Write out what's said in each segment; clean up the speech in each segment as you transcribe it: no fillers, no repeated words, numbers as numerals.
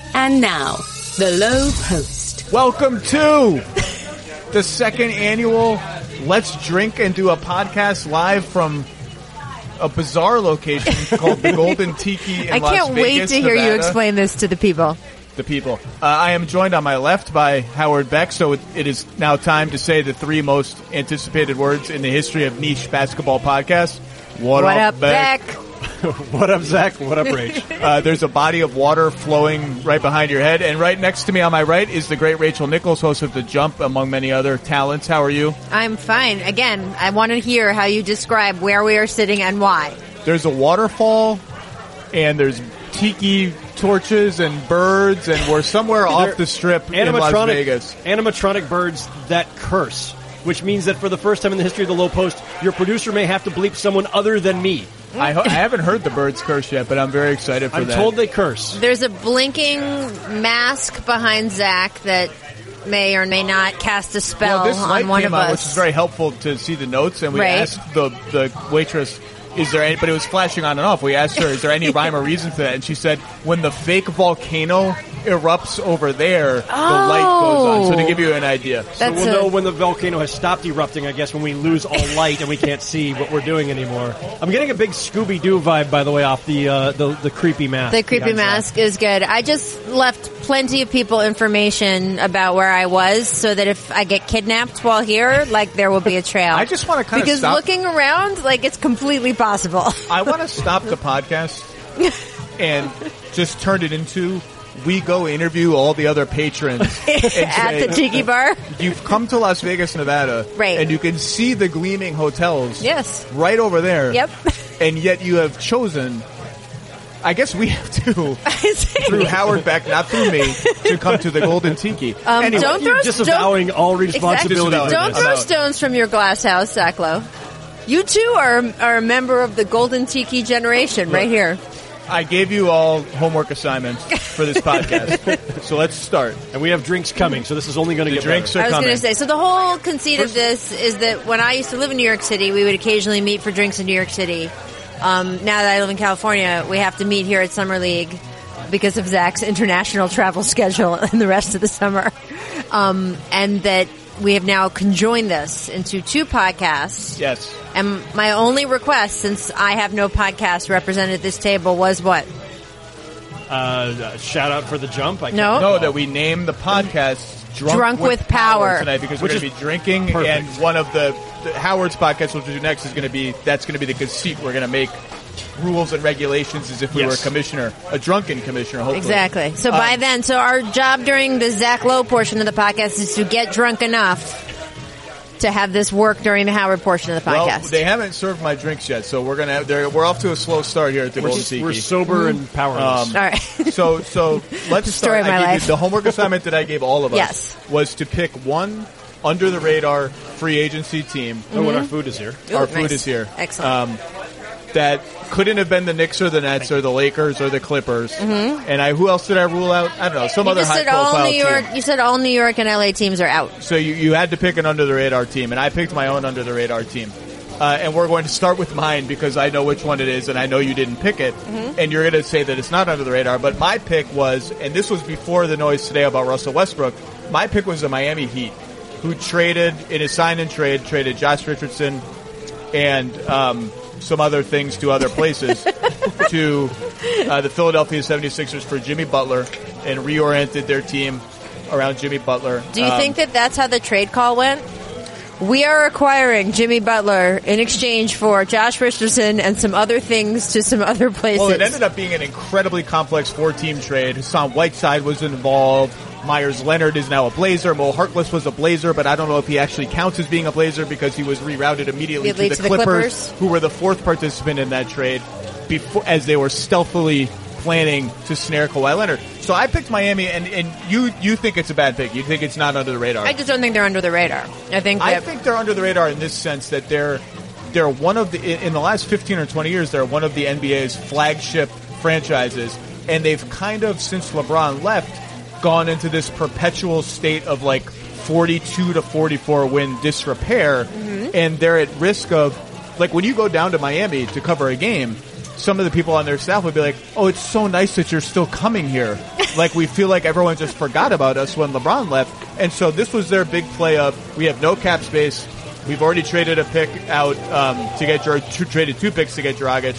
And now, The Low Post. Welcome to the second annual Let's Drink and Do a Podcast live from a bizarre location called the Golden Tiki in Las Vegas, I can't wait to hear you explain this to the people. I am joined on my left by Howard Beck, so it is now time to say the three most anticipated words in the history of niche basketball podcasts. What up, Beck? What up, Zach? What up, Rach? There's a body of water flowing right behind your head, and right next to me on my right is the great Rachel Nichols, host of The Jump, among many other talents. How are you? I'm fine. Again, I want to hear how you describe where we are sitting and why. There's a waterfall, and there's tiki torches and birds, and we're somewhere off the strip in Las Vegas. Animatronic birds that curse, which means that for the first time in the history of the Low Post, your producer may have to bleep someone other than me. I haven't heard the birds curse yet, but I'm very excited for that. I'm told they curse. There's a blinking mask behind Zach that may or may not cast a spell on one of us. Which is very helpful to see the notes, and we asked the waitress, is there any, but it was flashing on and off. We asked her, is there any rhyme or reason to that? And she said, when the fake volcano erupts over there, the light goes on. So to give you an idea. So we'll know when the volcano has stopped erupting, I guess, when we lose all light and we can't see what we're doing anymore. I'm getting a big Scooby-Doo vibe, by the way, off the creepy mask. The creepy mask is good. I just left plenty of people information about where I was so that if I get kidnapped while here, like, there will be a trail. I just want to kind of stop. Because looking around, like, it's completely possible. I want to stop the podcast and just turn it into we go interview all the other patrons at the Tiki Bar. You've come to Las Vegas, Nevada, right? And you can see the gleaming hotels, yes, right over there. Yep. And yet you have chosen. I guess we have to, through Howard Beck, not through me, to come to the Golden Tiki. Anyway, don't throw disavowing all responsibility. Exactly. Don't throw stones from your glass house, Zach Lowe. You too are a member of the Golden Tiki generation, right here. I gave you all homework assignments for this podcast, so let's start. And we have drinks coming, so this is only going to get drinks better. Are coming. I was going to say, so the whole conceit of this is that when I used to live in New York City, we would occasionally meet for drinks in New York City. Now that I live in California, we have to meet here at Summer League because of Zach's international travel schedule and the rest of the summer. And that we have now conjoined this into two podcasts. Yes. And my only request, since I have no podcast represented at this table, was what? Shout out for The Jump. No, that we name the podcast Drunk with Power tonight, because we're going to be drinking. Perfect. And one of the Howard's podcast, which we'll do next, is going to be the conceit. We're going to make rules and regulations as if we were a commissioner, a drunken commissioner, hopefully. Exactly. So by then, our job during the Zach Lowe portion of the podcast is to get drunk enough to have this work during the Howard portion of the podcast. Well, they haven't served my drinks yet, so we're off to a slow start here at the Golden Tiki. We're sober and powerless. All right. So let's start. The homework assignment that I gave all of us was to pick one under the radar free agency team. Mm-hmm. When our food is here. Our food is here. Excellent. That couldn't have been the Knicks or the Nets or the Lakers or the Clippers. Mm-hmm. And who else did I rule out? I don't know. Some other high-profile team. You said all New York and LA teams are out. So you had to pick an under-the-radar team, and I picked my own under-the-radar team. And we're going to start with mine because I know which one it is, and I know you didn't pick it. Mm-hmm. And you're going to say that it's not under the radar. But my pick was, and this was before the noise today about Russell Westbrook, my pick was the Miami Heat, who traded, in a sign-and-trade, traded Josh Richardson and some other things to other places to the Philadelphia 76ers for Jimmy Butler and reoriented their team around Jimmy Butler. Do you think that that's how the trade call went? We are acquiring Jimmy Butler in exchange for Josh Richardson and some other things to some other places. Well, it ended up being an incredibly complex four-team trade. Hassan Whiteside was involved. Myers Leonard is now a Blazer. Mo Harkless was a Blazer, but I don't know if he actually counts as being a Blazer because he was rerouted immediately to the Clippers, who were the fourth participant in that trade, as they were stealthily planning to snare Kawhi Leonard. So I picked Miami, and you think it's a bad pick. You think it's not under the radar. I just don't think they're under the radar. I think they're under the radar in this sense that they're one of the, in the last 15 or 20 years, they're one of the NBA's flagship franchises, and they've kind of, since LeBron left, gone into this perpetual state of like 42 to 44 win disrepair, and they're at risk of, like, when you go down to Miami to cover a game, some of the people on their staff would be like, oh, it's so nice that you're still coming here. Like, we feel like everyone just forgot about us when LeBron left. And so this was their big play of, we have no cap space. We've already traded a pick out to get traded 2 picks to get Dragic.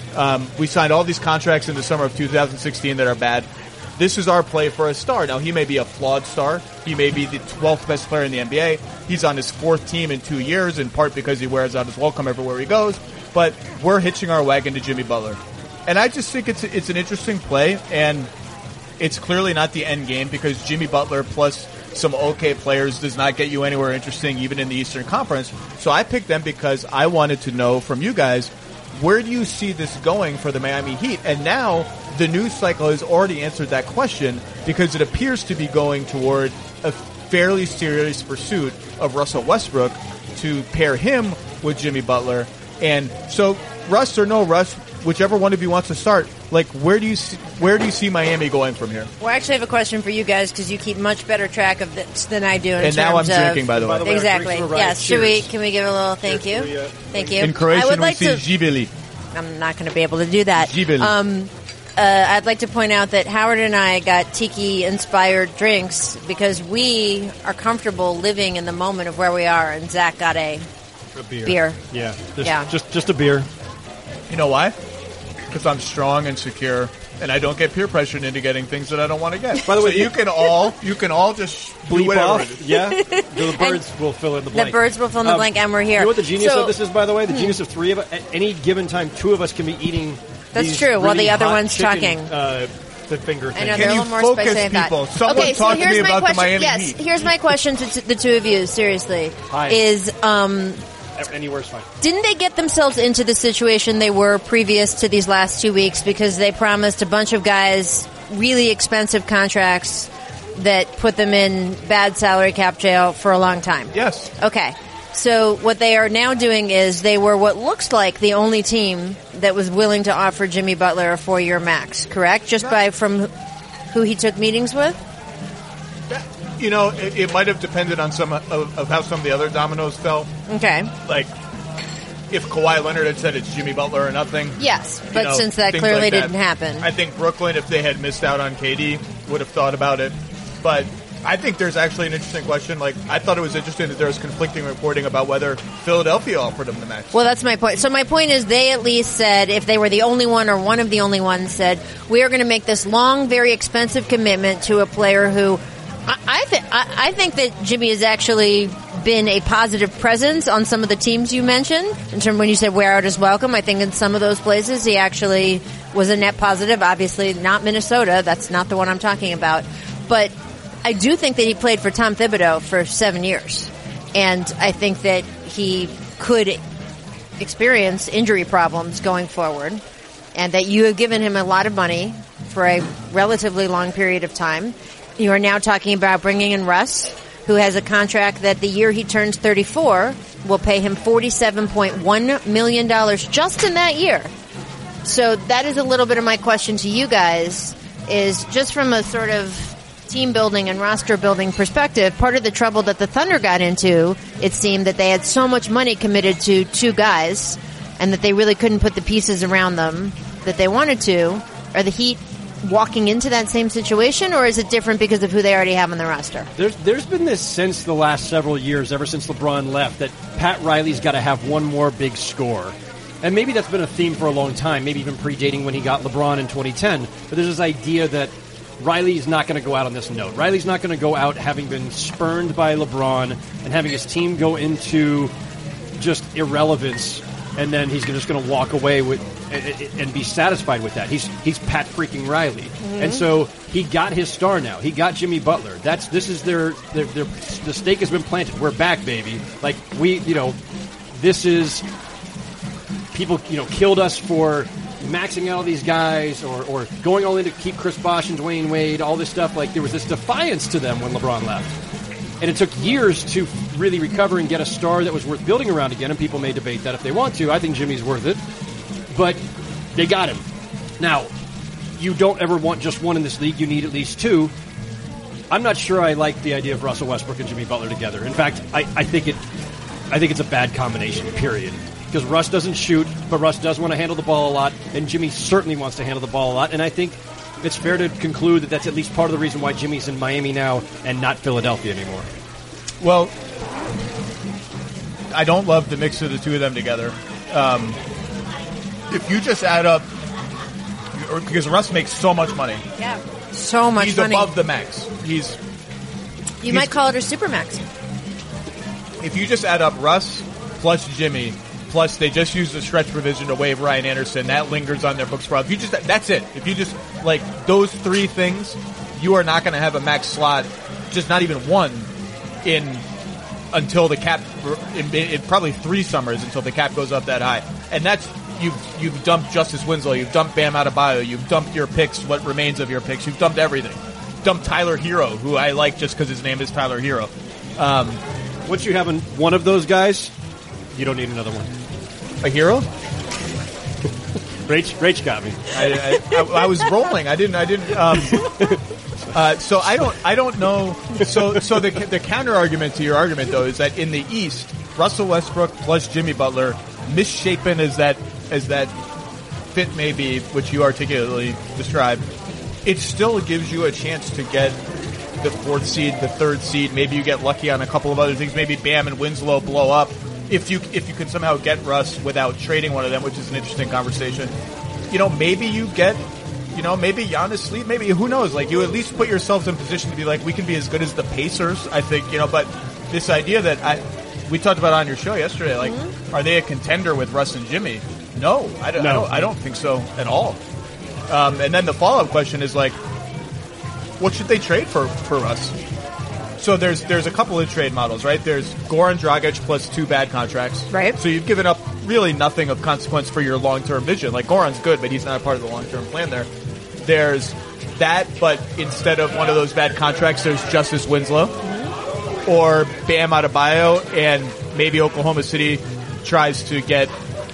We signed all these contracts in the summer of 2016 that are bad. This is our play for a star. Now, he may be a flawed star. He may be the 12th best player in the NBA. He's on his 4th team in 2 years, in part because he wears out his welcome everywhere he goes. But we're hitching our wagon to Jimmy Butler. And I just think it's an interesting play, and it's clearly not the end game because Jimmy Butler plus some okay players does not get you anywhere interesting, even in the Eastern Conference. So I picked them because I wanted to know from you guys, where do you see this going for the Miami Heat? And now the news cycle has already answered that question because it appears to be going toward a fairly serious pursuit of Russell Westbrook to pair him with Jimmy Butler. And so, Russ or no Russ, whichever one of you wants to start, like, where do you see Miami going from here? Well, I actually have a question for you guys because you keep much better track of this than I do. And now I'm drinking, by the way. Exactly. Yes. Can we give a little thank you? Thank you. In Croatian, I would like we see Živeli. I'm not going to be able to do that. Živeli. I'd like to point out that Howard and I got tiki-inspired drinks because we are comfortable living in the moment of where we are, and Zach got a beer. Yeah. Yeah. Just a beer. You know why? Because I'm strong and secure, and I don't get peer pressured into getting things that I don't want to get. By the way, so you can all just do bleep whatever. off. Yeah, the birds will fill in the blank. The birds will fill in the blank, and we're here. You know what the genius of this is, by the way? The genius of 3 of us. At any given time, 2 of us can be eating. That's these true. While really the other hot one's chicken, talking. The finger thing. I know, Can they're a you little more focus, spicy than people? that. Someone Okay, so talk to here's me my about the question. Miami Yes, Heat. here's my question to the 2 of you. Seriously, Hi. is Anywhere's fine. didn't they get themselves into the situation they were previous to these last 2 weeks because they promised a bunch of guys really expensive contracts that put them in bad salary cap jail for a long time? Yes. Okay. So what they are now doing is they were what looks like the only team that was willing to offer Jimmy Butler a 4-year max, correct? Just by from who he took meetings with? You know, it might have depended on some of how some of the other dominoes fell. Okay. Like, if Kawhi Leonard had said it's Jimmy Butler or nothing. Yes, but you know, since that things clearly like that. didn't happen. I think Brooklyn, if they had missed out on KD, would have thought about it. But I think there's actually an interesting question. Like, I thought it was interesting that there was conflicting reporting about whether Philadelphia offered him the max. Well, that's my point. So my point is they at least said, if they were the only one or one of the only ones, said, we are going to make this long, very expensive commitment to a player who I think that Jimmy has actually been a positive presence on some of the teams you mentioned. In terms when you said wear out his welcome, I think in some of those places he actually was a net positive. Obviously not Minnesota. That's not the one I'm talking about. But I do think that he played for Tom Thibodeau for 7 years. And I think that he could experience injury problems going forward. And that you have given him a lot of money for a relatively long period of time. You are now talking about bringing in Russ, who has a contract that the year he turns 34 will pay him $47.1 million just in that year. So that is a little bit of my question to you guys, is just from a sort of team building and roster building perspective, part of the trouble that the Thunder got into, it seemed that they had so much money committed to 2 guys and that they really couldn't put the pieces around them that they wanted to. Are the Heat walking into that same situation, or is it different because of who they already have on the roster? There's been this sense the last several years, ever since LeBron left, that Pat Riley's got to have one more big score. And maybe that's been a theme for a long time, maybe even predating when he got LeBron in 2010. But there's this idea that Riley's not going to go out on this note. Riley's not going to go out having been spurned by LeBron and having his team go into just irrelevance, and then he's just going to walk away with and be satisfied with that. He's Pat freaking Riley, and so he got his star now. He got Jimmy Butler. This is their the stake has been planted. We're back, baby. Like this is people killed us for maxing out all these guys or going all in to keep Chris Bosh and Dwayne Wade. All this stuff, like there was this defiance to them when LeBron left. And it took years to really recover and get a star that was worth building around again, and people may debate that if they want to. I think Jimmy's worth it. But they got him. Now, you don't ever want just one in this league. You need at least 2. I'm not sure I like the idea of Russell Westbrook and Jimmy Butler together. In fact, I think it's a bad combination, period. because Russ doesn't shoot, but Russ does want to handle the ball a lot, and Jimmy certainly wants to handle the ball a lot. And I think it's fair to conclude that that's at least part of the reason why Jimmy's in Miami now and not Philadelphia anymore. Well, I don't love the mix of the two of them together. If you just add up, because Russ makes so much money. Yeah, so much He's money. above the max. You might call it a supermax. If you just add up Russ plus Jimmy, plus they just used the stretch provision to waive Ryan Anderson, that lingers on their books for. If you just, that's it. If you just like those three things, you are not going to have a max slot, just not even one, until the cap. In probably 3 summers until the cap goes up that high, and that's you've dumped Justice Winslow, you've dumped Bam Adebayo, you've dumped your picks, what remains of your picks, you've dumped everything. Dumped Tyler Hero, who I like just because his name is Tyler Hero. Once you have one of those guys, you don't need another one. A hero? Rach got me. I was rolling. I didn't. So I don't know. So the counter argument to your argument though is that in the East, Russell Westbrook plus Jimmy Butler, misshapen as that fit may be, which you articulately described, it still gives you a chance to get the 4th seed, the 3rd seed. Maybe you get lucky on a couple of other things. Maybe Bam and Winslow blow up. If you can somehow get Russ without trading one of them, which is an interesting conversation. Maybe you get, maybe Giannis sleep. Maybe, who knows? Like, you at least put yourselves in position to be like, we can be as good as the Pacers, I think, but this idea that we talked about on your show yesterday, like, are they a contender with Russ and Jimmy? No, I don't think so at all. And then the follow-up question is like, what should they trade for Russ? So there's a couple of trade models, right? There's Goran Dragic plus 2 bad contracts. Right. So you've given up really nothing of consequence for your long-term vision. Like, Goran's good, but he's not a part of the long-term plan there. There's that, but instead of one of those bad contracts, there's Justice Winslow or Bam Adebayo, and maybe Oklahoma City tries to get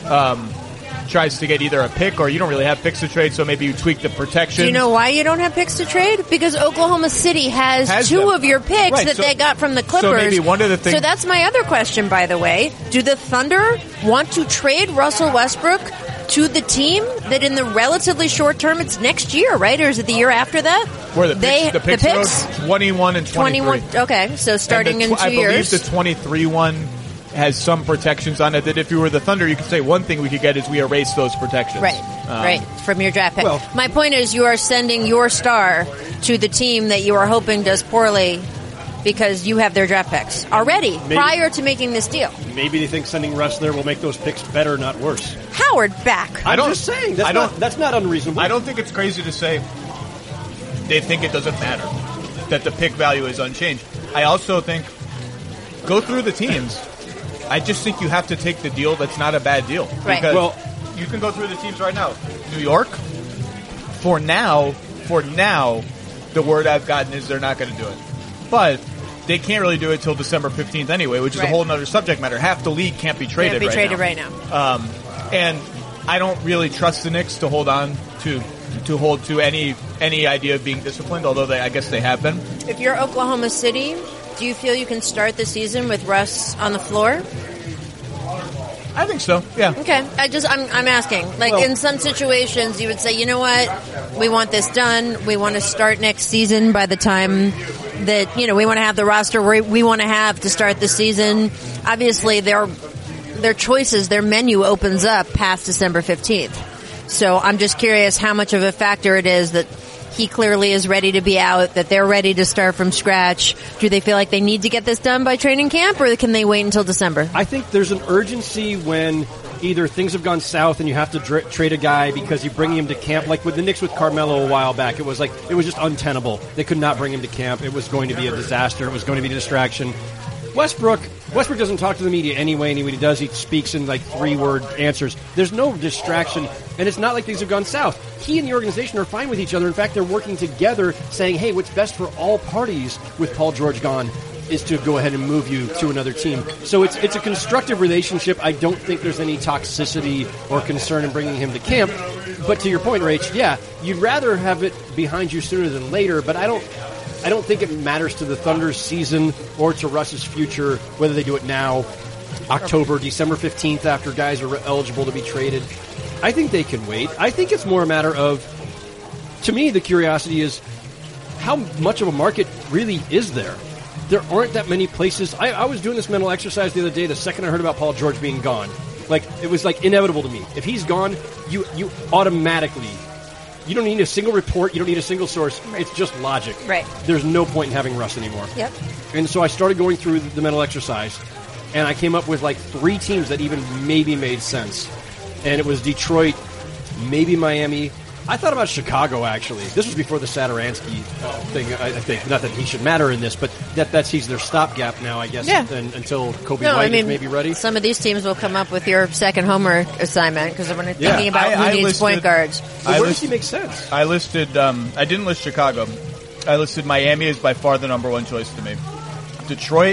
either a pick, or you don't really have picks to trade, so maybe you tweak the protection. Do you know why you don't have picks to trade? Because Oklahoma City has 2 them. of your picks Right, that so- they got from the Clippers. So maybe one of the things. So that's my other question, by the way. Do the Thunder want to trade Russell Westbrook to the team that in the relatively short term, it's next year, right? Or is it the year after that? Where the picks go 21 and 23. 21. Okay, so starting in 2 I believe years. the 23 one has some protections on it that if you were the Thunder, you could say one thing we could get is we erase those protections. Right, from your draft pick. Well- My point is you are sending your star to the team that you are hoping does poorly because you have their draft picks already prior to making this deal. Maybe they think sending Russ there will make those picks better, not worse. Howard, back. I'm just saying. That's not unreasonable. I don't think it's crazy to say they think it doesn't matter, that the pick value is unchanged. I also think go through the teams. I just think you have to take the deal that's not a bad deal. Right. Because Well- you can go through the teams right now. New York, for now, the word I've gotten is they're not going to do it. But they can't really do it till December 15th anyway, which is a Right. whole other subject matter. Half the league can't be traded right now. And I don't really trust the Knicks to hold on to any idea of being disciplined, although I guess they have been. If you're Oklahoma City, do you feel you can start the season with Russ on the floor? I think so, yeah. Okay, I'm asking. Like, in some situations, you would say, you know what, we want this done. We want to start next season by the time that, we want to have the roster we want to have to start the season. Obviously, their choices, their menu opens up past December 15th. So I'm just curious how much of a factor it is that he clearly is ready to be out, that they're ready to start from scratch. Do they feel like they need to get this done by training camp, or can they wait until December? I think there's an urgency when either things have gone south and you have to trade a guy because you bring him to camp, like with the Knicks with Carmelo a while back. It was just untenable. They could not bring him to camp. It was going to be a disaster. It was going to be a distraction. Westbrook doesn't talk to the media anyway, and when he does, he speaks in like 3-word answers. There's no distraction, and it's not like things have gone south. He and the organization are fine with each other. In fact, they're working together, saying, hey, what's best for all parties with Paul George gone is to go ahead and move you to another team. So it's a constructive relationship. I don't think there's any toxicity or concern in bringing him to camp. But to your point, Rach, yeah, you'd rather have it behind you sooner than later, but I don't think it matters to the Thunder's season or to Russ's future whether they do it now December 15th, after guys are eligible to be traded. I think they can wait. I think it's more a matter of, to me, the curiosity is how much of a market really is there? There aren't that many places. I was doing this mental exercise the other day the second I heard about Paul George being gone. Like, it was like inevitable to me. If he's gone, you automatically, you don't need a single report, you don't need a single source. It's just logic. Right. There's no point in having Russ anymore. Yep. And so I started going through the mental exercise, and I came up with like 3 teams that even maybe made sense. And it was Detroit, maybe Miami. I thought about Chicago, actually. This was before the Satoransky thing, I think. Not that he should matter in this, but he's their stopgap now, I guess, until Kobe White is maybe ready. Some of these teams will come up with your second homework assignment, because I'm thinking about who needs point guards. Where does he make sense? I listed, I didn't list Chicago. I listed Miami as by far the number 1 choice to me. Detroit,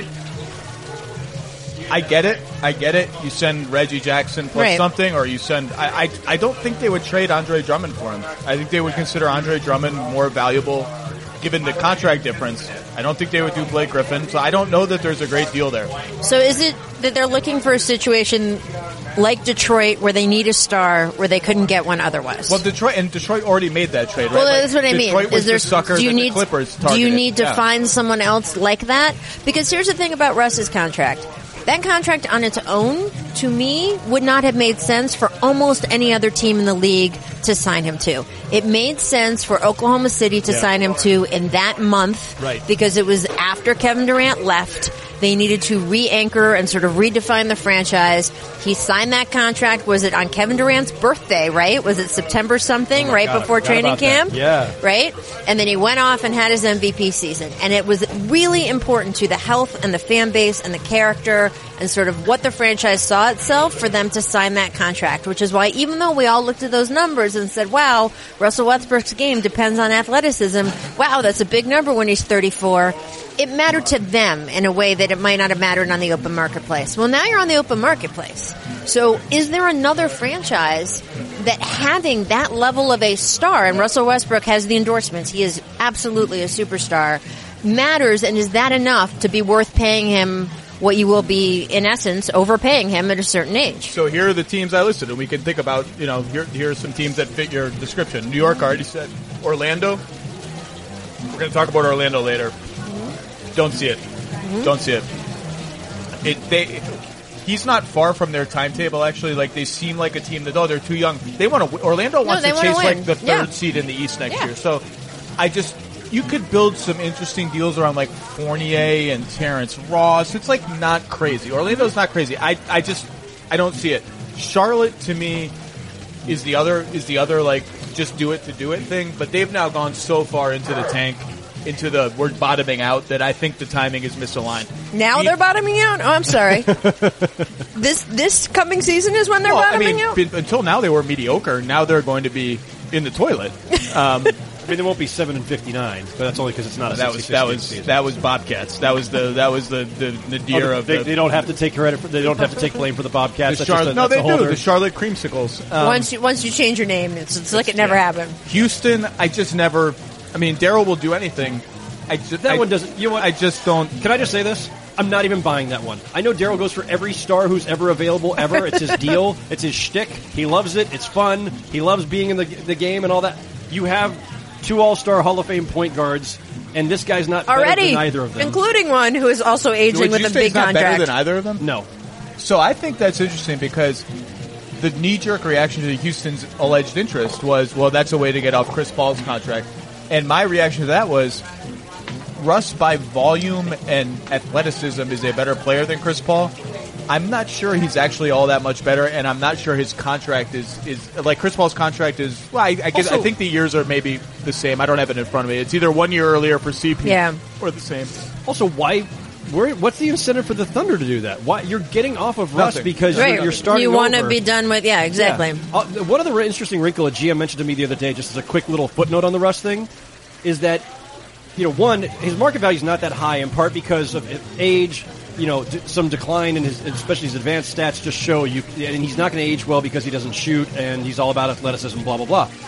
I get it. You send Reggie Jackson plus something, or you send... I don't think they would trade Andre Drummond for him. I think they would consider Andre Drummond more valuable given the contract difference. I don't think they would do Blake Griffin, so I don't know that there's a great deal there. So is it that they're looking for a situation like Detroit where they need a star where they couldn't get one otherwise? Well, Detroit already made that trade, right? Well, that's what I mean. Detroit was the sucker that the Clippers targeted. Do you need to find someone else like that? Because here's the thing about Russ's contract. That contract on its own, to me, would not have made sense for almost any other team in the league to sign him to. It made sense for Oklahoma City to sign him to in that month, because it was after Kevin Durant left. They needed to re-anchor and sort of redefine the franchise. He signed that contract, was it on Kevin Durant's birthday, right? Was it September something, before training camp? Yeah. Right? And then he went off and had his MVP season. And it was really important to the health and the fan base and the character and sort of what the franchise saw itself for them to sign that contract, which is why even though we all looked at those numbers and said, wow, Russell Westbrook's game depends on athleticism. Wow, that's a big number when he's 34. It mattered to them in a way that it might not have mattered on the open marketplace. Well, now you're on the open marketplace. So is there another franchise that having that level of a star, and Russell Westbrook has the endorsements, he is absolutely a superstar, matters, and is that enough to be worth paying him what you will be, in essence, overpaying him at a certain age? So here are the teams I listed, and we can think about, here are some teams that fit your description. New York, I already said. Orlando. We're going to talk about Orlando later. Don't see it. Don't see it. He's not far from their timetable, actually. Like, they seem like a team that, they're too young. Orlando wants to chase, like, the third seed in the East next year. So, you could build some interesting deals around, like, Fournier and Terrence Ross. It's, like, not crazy. Orlando's not crazy. I don't see it. Charlotte, to me, is the other, like, just do it to do it thing. But they've now gone so far into the tank, into the we're bottoming out, that I think the timing is misaligned. Now they're bottoming out? Oh, I'm sorry. This coming season is when they're bottoming out? Until now they were mediocre. Now they're going to be in the toilet. They won't be 7-59, but that's only because it's not a 66 season. That was Bobcats. That was the nadir of they don't have to take credit for, they don't have to take blame for the Bobcats. They do. The Charlotte Creamsicles. Once you change your name, it's like it never happened. Houston, I just never. I mean, Daryl will do anything. One doesn't. You know what? I just don't. Can I just say this? I'm not even buying that one. I know Daryl goes for every star who's ever available ever. It's his deal. It's his shtick. He loves it. It's fun. He loves being in the game and all that. You have 2 All-Star Hall of Fame point guards, and this guy's not better than either of them. Including one who is also aging with a big contract. Better than either of them? No. So I think that's interesting because the knee-jerk reaction to Houston's alleged interest was, well, that's a way to get off Chris Paul's contract. And my reaction to that was, Russ, by volume and athleticism, is a better player than Chris Paul. I'm not sure he's actually all that much better, and I'm not sure his contract is like Chris Paul's contract is. Well, I guess I think the years are maybe the same. I don't have it in front of me. It's either 1 year earlier for CP or the same. Also, what's the incentive for the Thunder to do that? Why you're getting off of Russ because you're starting. You want to be done with exactly. Yeah. One other interesting wrinkle a GM mentioned to me the other day, just as a quick little footnote on the Russ thing, is that one, his market value is not that high in part because of age. Some decline in especially his advanced stats just show you, and he's not going to age well because he doesn't shoot, and he's all about athleticism, blah, blah, blah.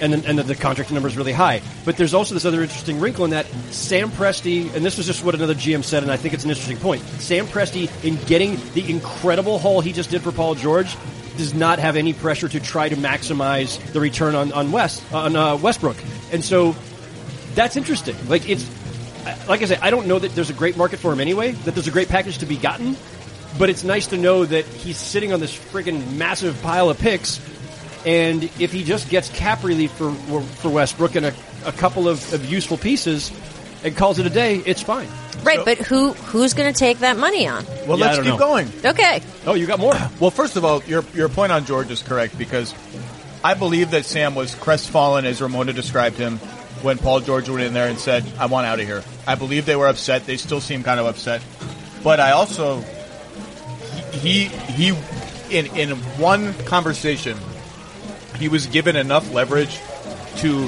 and the contract number is really high. But there's also this other interesting wrinkle in that Sam Presti, and this was just what another GM said, and I think it's an interesting point. Sam Presti, in getting the incredible haul he just did for Paul George, does not have any pressure to try to maximize the return on Westbrook, and so that's interesting. Like I said, I don't know that there's a great market for him anyway. That there's a great package to be gotten, but it's nice to know that he's sitting on this friggin' massive pile of picks. And if he just gets cap relief for Westbrook and a couple of useful pieces and calls it a day, it's fine. Right, but who's going to take that money on? Well, Yeah, I let's don't keep know. going. Okay. Oh, you got more? Well, first of all, your point on George is correct because I believe that Sam was crestfallen, as Ramona described him, when Paul George went in there and said, I want out of here. I believe they were upset. They still seem kind of upset. But I also, he in one conversation, he was given enough leverage to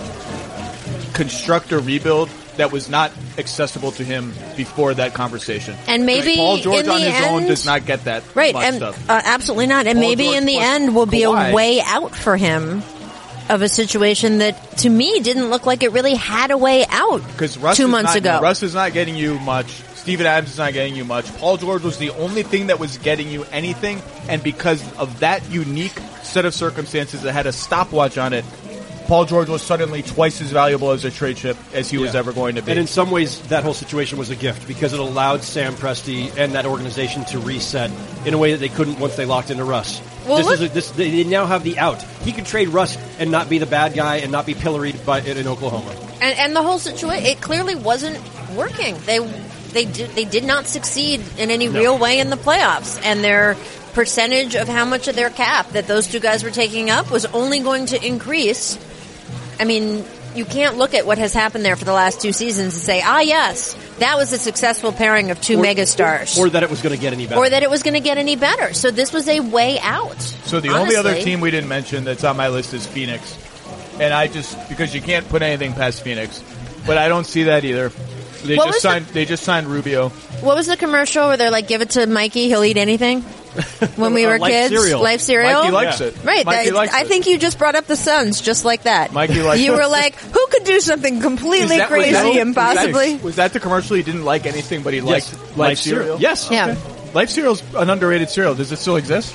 construct a rebuild that was not accessible to him before that conversation. And maybe Paul George in on the his own end- does not get that Right, much and stuff. absolutely not. And Paul maybe George in the plus end will be Kawhi. a way out for him of a situation that, to me, didn't look like it really had a way out Because Russ 2 is months not, ago. Russ is not getting you much. Steven Adams is not getting you much. Paul George was the only thing that was getting you anything, and because of that unique set of circumstances that had a stopwatch on it, Paul George was suddenly twice as valuable as a trade chip as he was Yeah. ever going to be. And in some ways, that whole situation was a gift because it allowed Sam Presti and that organization to reset in a way that they couldn't once they locked into Russ. Well, They now have the out. He could trade Russ and not be the bad guy and not be pilloried in Oklahoma. And the whole situation, it clearly wasn't working. They did not succeed in any real way in the playoffs, and their percentage of how much of their cap that those two guys were taking up was only going to increase. I mean, you can't look at what has happened there for the last 2 seasons and say, yes, that was a successful pairing of two megastars. Or that it was going to get any better. Or that it was going to get any better. So this was a way out. So the only other honestly. team we didn't mention that's on my list is Phoenix. And because you can't put anything past Phoenix. But I don't see that either. They just signed Rubio. What was the commercial where they're like, give it to Mikey, he'll eat anything? When we were Life kids? cereal. Life cereal? Mikey likes it. Right. Mikey likes I it. think you just brought up the Suns just like that. Mikey likes You it. were like, who could do something completely Was crazy and possibly? Was that the commercial? He didn't like anything, but he liked Life cereal? Yes. Yeah. Life cereal's an underrated cereal. Does it still exist?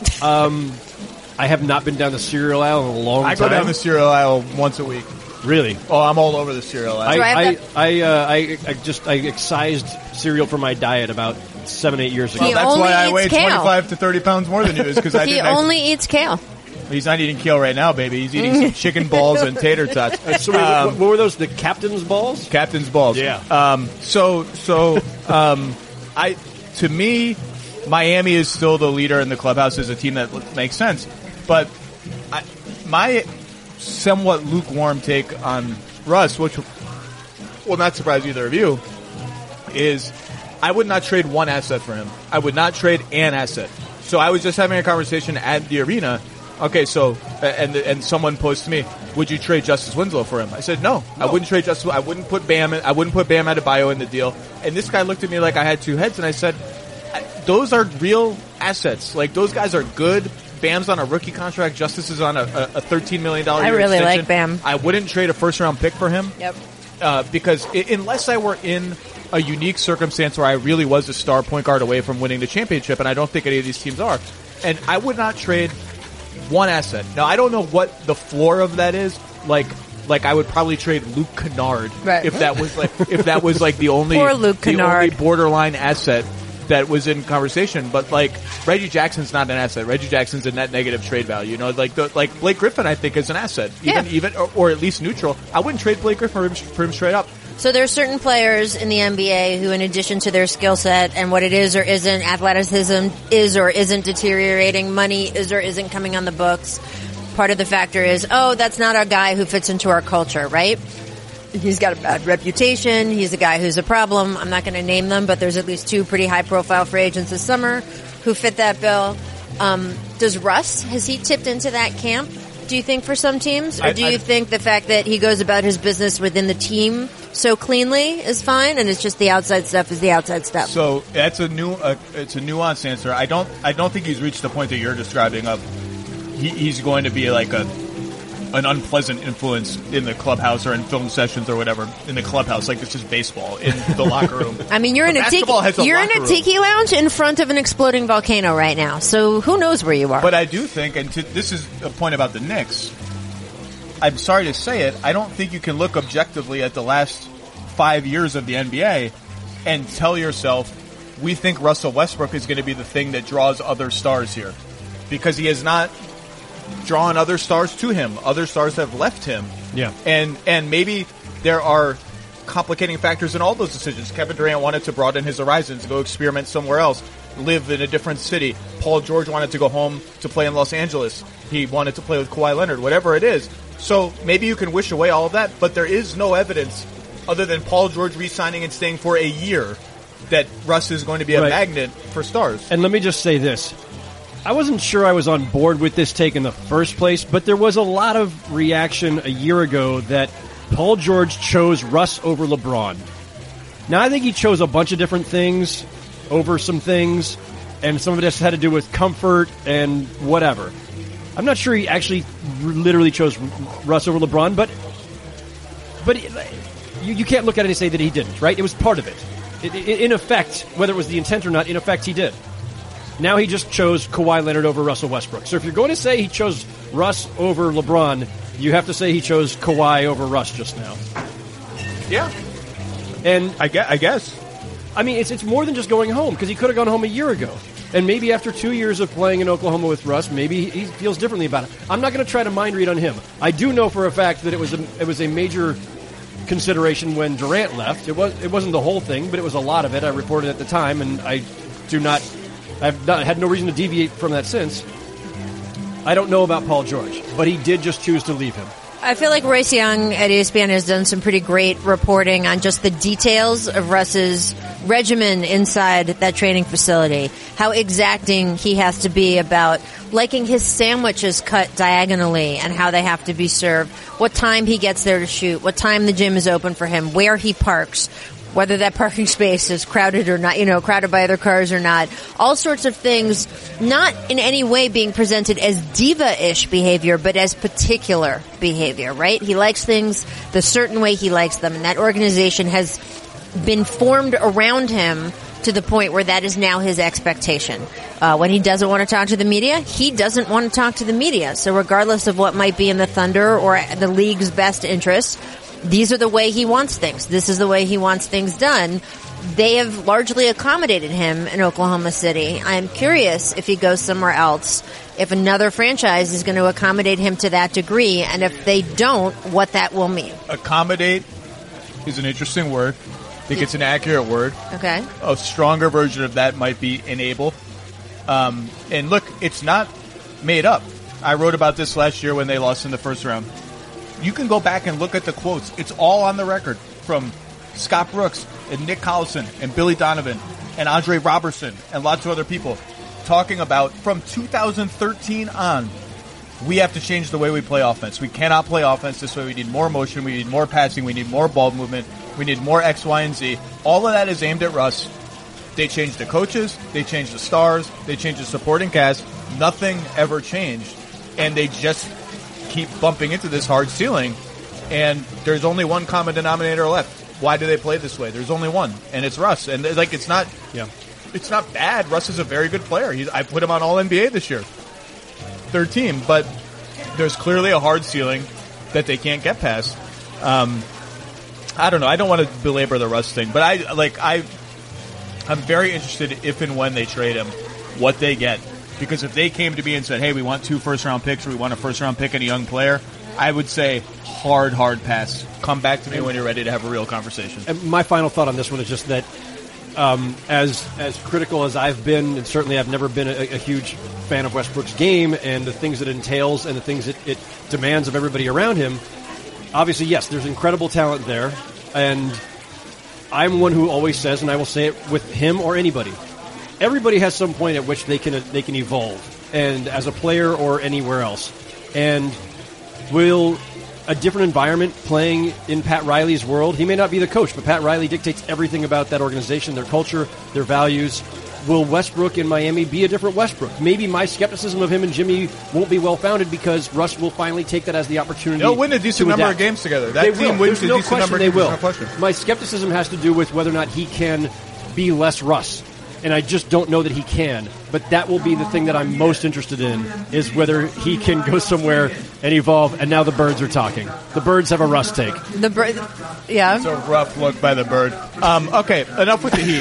I have not been down the cereal aisle in a long time. I go down the cereal aisle once a week. Really? Oh, I'm all over the cereal aisle. I I excised cereal from my diet about 7-8 years ago. He That's only why I eats weigh kale. 25 to 30 pounds more than you is because I He didn't. only eats kale. He's not eating kale right now, baby. He's eating some chicken balls and tater tots. So wait, what were those? The captain's balls? Captain's balls. Yeah. To me, Miami is still the leader in the clubhouse as a team that makes sense. But my somewhat lukewarm take on Russ, which will not surprise either of you, is I would not trade one asset for him. I would not trade an asset. So I was just having a conversation at the arena. Okay, so and someone posed to me, would you trade Justice Winslow for him? I said no. I wouldn't trade Justice. I wouldn't put Bam. I wouldn't put Bam Adebayo in the deal. And this guy looked at me like I had two heads, and I said, those are real assets. Like those guys are good. Bam's on a rookie contract. Justice is on a $13 million I year really extension. like Bam. I wouldn't trade a first round pick for him. Yep. Because unless I were in a unique circumstance where I really was a star point guard away from winning the championship, and I don't think any of these teams are, and I would not trade one asset. Now, I don't know what the floor of that is. Like I would probably trade Luke Kennard Right. if that was like the only Poor Luke the only Kennard. borderline asset that was in conversation. But like Reggie Jackson's not an asset. Reggie Jackson's a net negative trade value. You know, like Blake Griffin, I think is an asset, even or at least neutral. I wouldn't trade Blake Griffin for him straight up. So there are certain players in the NBA who, in addition to their skill set and what it is or isn't, athleticism is or isn't deteriorating, money is or isn't coming on the books. Part of the factor is, that's not our guy who fits into our culture, right? He's got a bad reputation. He's a guy who's a problem. I'm not going to name them, but there's at least 2 pretty high-profile free agents this summer who fit that bill. Does Russ, has he tipped into that camp, do you think, for some teams? Or do you think the fact that he goes about his business within the team so cleanly is fine, and it's just the outside stuff is the outside stuff? So that's it's a nuanced answer. I don't think he's reached the point that you're describing of he's going to be like an unpleasant influence in the clubhouse or in film sessions or whatever in the clubhouse. Like, this is baseball in the locker room. I mean, you're in a tiki lounge in front of an exploding volcano right now, so who knows where you are. But I do think, and this is a point about the Knicks, I'm sorry to say it, I don't think you can look objectively at the last 5 years of the NBA and tell yourself, we think Russell Westbrook is going to be the thing that draws other stars here. Because he has not drawn other stars to him. Other stars have left him. Yeah. And maybe there are complicating factors in all those decisions. Kevin Durant wanted to broaden his horizons, go experiment somewhere else, live in a different city. Paul George wanted to go home to play in Los Angeles. He wanted to play with Kawhi Leonard, whatever it is. So maybe you can wish away all of that, but there is no evidence other than Paul George re-signing and staying for a year that Russ is going to be a magnet for stars. And let me just say this. I wasn't sure I was on board with this take in the first place, but there was a lot of reaction a year ago that Paul George chose Russ over LeBron. Now, I think he chose a bunch of different things over some things, and some of it has had to do with comfort and whatever. I'm not sure he actually literally chose Russ over LeBron, but you can't look at it and say that he didn't, right? It was part of it. In effect, whether it was the intent or not, in effect he did. Now he just chose Kawhi Leonard over Russell Westbrook. So if you're going to say he chose Russ over LeBron, you have to say he chose Kawhi over Russ just now. Yeah. And I guess. I mean, it's more than just going home, because he could have gone home a year ago. And maybe after 2 years of playing in Oklahoma with Russ, maybe he feels differently about it. I'm not going to try to mind read on him. I do know for a fact that it was a major consideration when Durant left. It wasn't the whole thing, but it was a lot of it. I reported at the time, and I've had no reason to deviate from that since. I don't know about Paul George, but he did just choose to leave him. I feel like Royce Young at ESPN has done some pretty great reporting on just the details of Russ's regimen inside that training facility. How exacting he has to be about liking his sandwiches cut diagonally and how they have to be served, what time he gets there to shoot, what time the gym is open for him, where he parks, whether that parking space is crowded or not, crowded by other cars or not. All sorts of things, not in any way being presented as diva-ish behavior, but as particular behavior, right? He likes things the certain way he likes them, and that organization has been formed around him to the point where that is now his expectation. When he doesn't want to talk to the media, he doesn't want to talk to the media. So regardless of what might be in the Thunder or the league's best interest, these are the way he wants things. This is the way he wants things done. They have largely accommodated him in Oklahoma City. I'm curious if he goes somewhere else, if another franchise is going to accommodate him to that degree, and if they don't, what that will mean. Accommodate is an interesting word. I think it's an accurate word. Okay. A stronger version of that might be enable. And look, it's not made up. I wrote about this last year when they lost in the first round. You can go back and look at the quotes. It's all on the record from Scott Brooks and Nick Collison and Billy Donovan and Andre Robertson and lots of other people talking about from 2013 on, we have to change the way we play offense. We cannot play offense this way. We need more motion. We need more passing. We need more ball movement. We need more X, Y, and Z. All of that is aimed at Russ. They changed the coaches. They changed the stars. They changed the supporting cast. Nothing ever changed. And they just keep bumping into this hard ceiling. And there's only one common denominator left. Why do they play this way? There's only one, and it's Russ. And it's not bad. Russ is a very good player. I put him on All-NBA this year. Third team, but there's clearly a hard ceiling that they can't get past. I don't know. I don't want to belabor the Russ thing, but I'm very interested if and when they trade him, what they get. Because if they came to me and said, hey, we want 2 first-round picks or we want a first-round pick and a young player, I would say hard pass. Come back to me when you're ready to have a real conversation. And my final thought on this one is just that as critical as I've been, and certainly I've never been a huge fan of Westbrook's game and the things it entails and the things it demands of everybody around him, obviously, yes, there's incredible talent there, and I'm one who always says, and I will say it with him or anybody, everybody has some point at which they can evolve, and as a player or anywhere else. And will a different environment playing in Pat Riley's world, he may not be the coach, but Pat Riley dictates everything about that organization, their culture, their values. will Westbrook in Miami be a different Westbrook? Maybe my skepticism of him and Jimmy won't be well-founded because Russ will finally take that as the opportunity. They'll win a decent to number adapt. of games together. That They team will. wins There's a no decent number question of they games. will. No question. My skepticism has to do with whether or not he can be less Russ. And I just don't know that he can. But that will be the thing that I'm most interested in, is whether he can go somewhere and evolve. And now the Birds are talking. The Birds have a Russ take. The bird, yeah. It's a rough look by the Bird. Okay, enough with the Heat.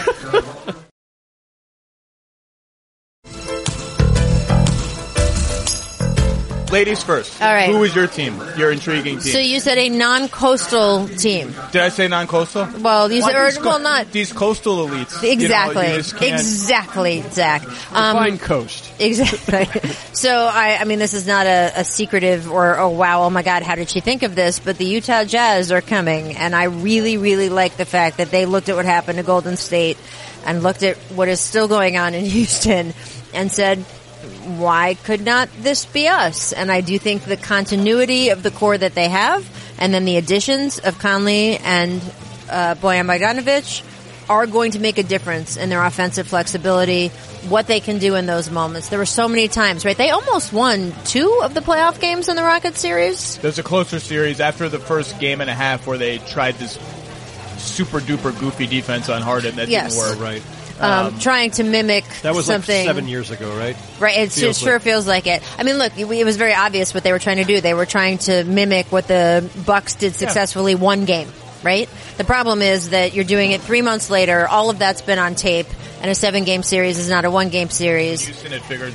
Ladies first. All right. Who was your team? Your intriguing team? So you said a non-coastal team. Did I say non-coastal? Well, you said, These well, not these coastal elites. exactly, You just can't- exactly, Zach. Fine coast. Exactly. So, I mean, this is not a secretive or, oh wow, oh my God, how did she think of this? But the Utah Jazz are coming, and I really, really like the fact that they looked at what happened to Golden State and looked at what is still going on in Houston and said, why could not this be us? And I do think the continuity of the core that they have, and then the additions of Conley and Bojan Bogdanovic are going to make a difference in their offensive flexibility, what they can do in those moments. There were so many times, right? They almost won 2 of the playoff games in the Rockets series. There's a closer series after the first game and a half where they tried this super duper goofy defense on Harden that Yes. didn't work. Right. Trying to mimic That was something. like 7 years ago, right? Right, it sure feels like it. I mean, look, it was very obvious what they were trying to do. They were trying to mimic what the Bucks did successfully one game, right? The problem is that you're doing it 3 months later. All of that's been on tape, and a 7-game series is not a 1-game series. Houston had figured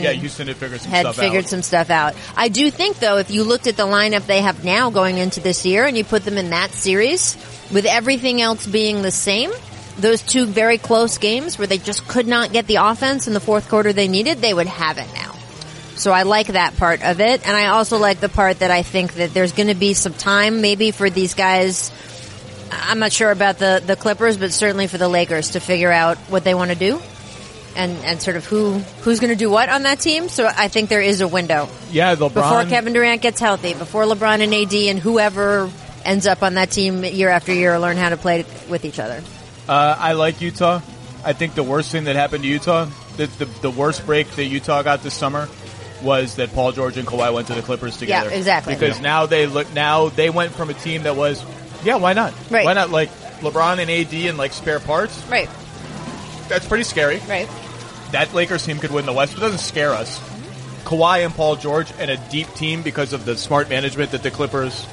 some stuff out. I do think, though, if you looked at the lineup they have now going into this year and you put them in that series, with everything else being the same, those 2 very close games where they just could not get the offense in the fourth quarter they needed, they would have it now. So I like that part of it. And I also like the part that I think that there's going to be some time maybe for these guys. I'm not sure about the Clippers, but certainly for the Lakers to figure out what they want to do and sort of who's going to do what on that team. So I think there is a window. Yeah, LeBron. Before Kevin Durant gets healthy, before LeBron and AD and whoever ends up on that team year after year learn how to play with each other. I like Utah. I think the worst thing that happened to Utah, the worst break that Utah got this summer, was that Paul George and Kawhi went to the Clippers together. Yeah, exactly. Because now they went from a team that was, yeah, why not? Right. Why not, like, LeBron and AD and, like, spare parts? Right. That's pretty scary. Right. That Lakers team could win the West, but it doesn't scare us. Kawhi and Paul George and a deep team because of the smart management that the Clippers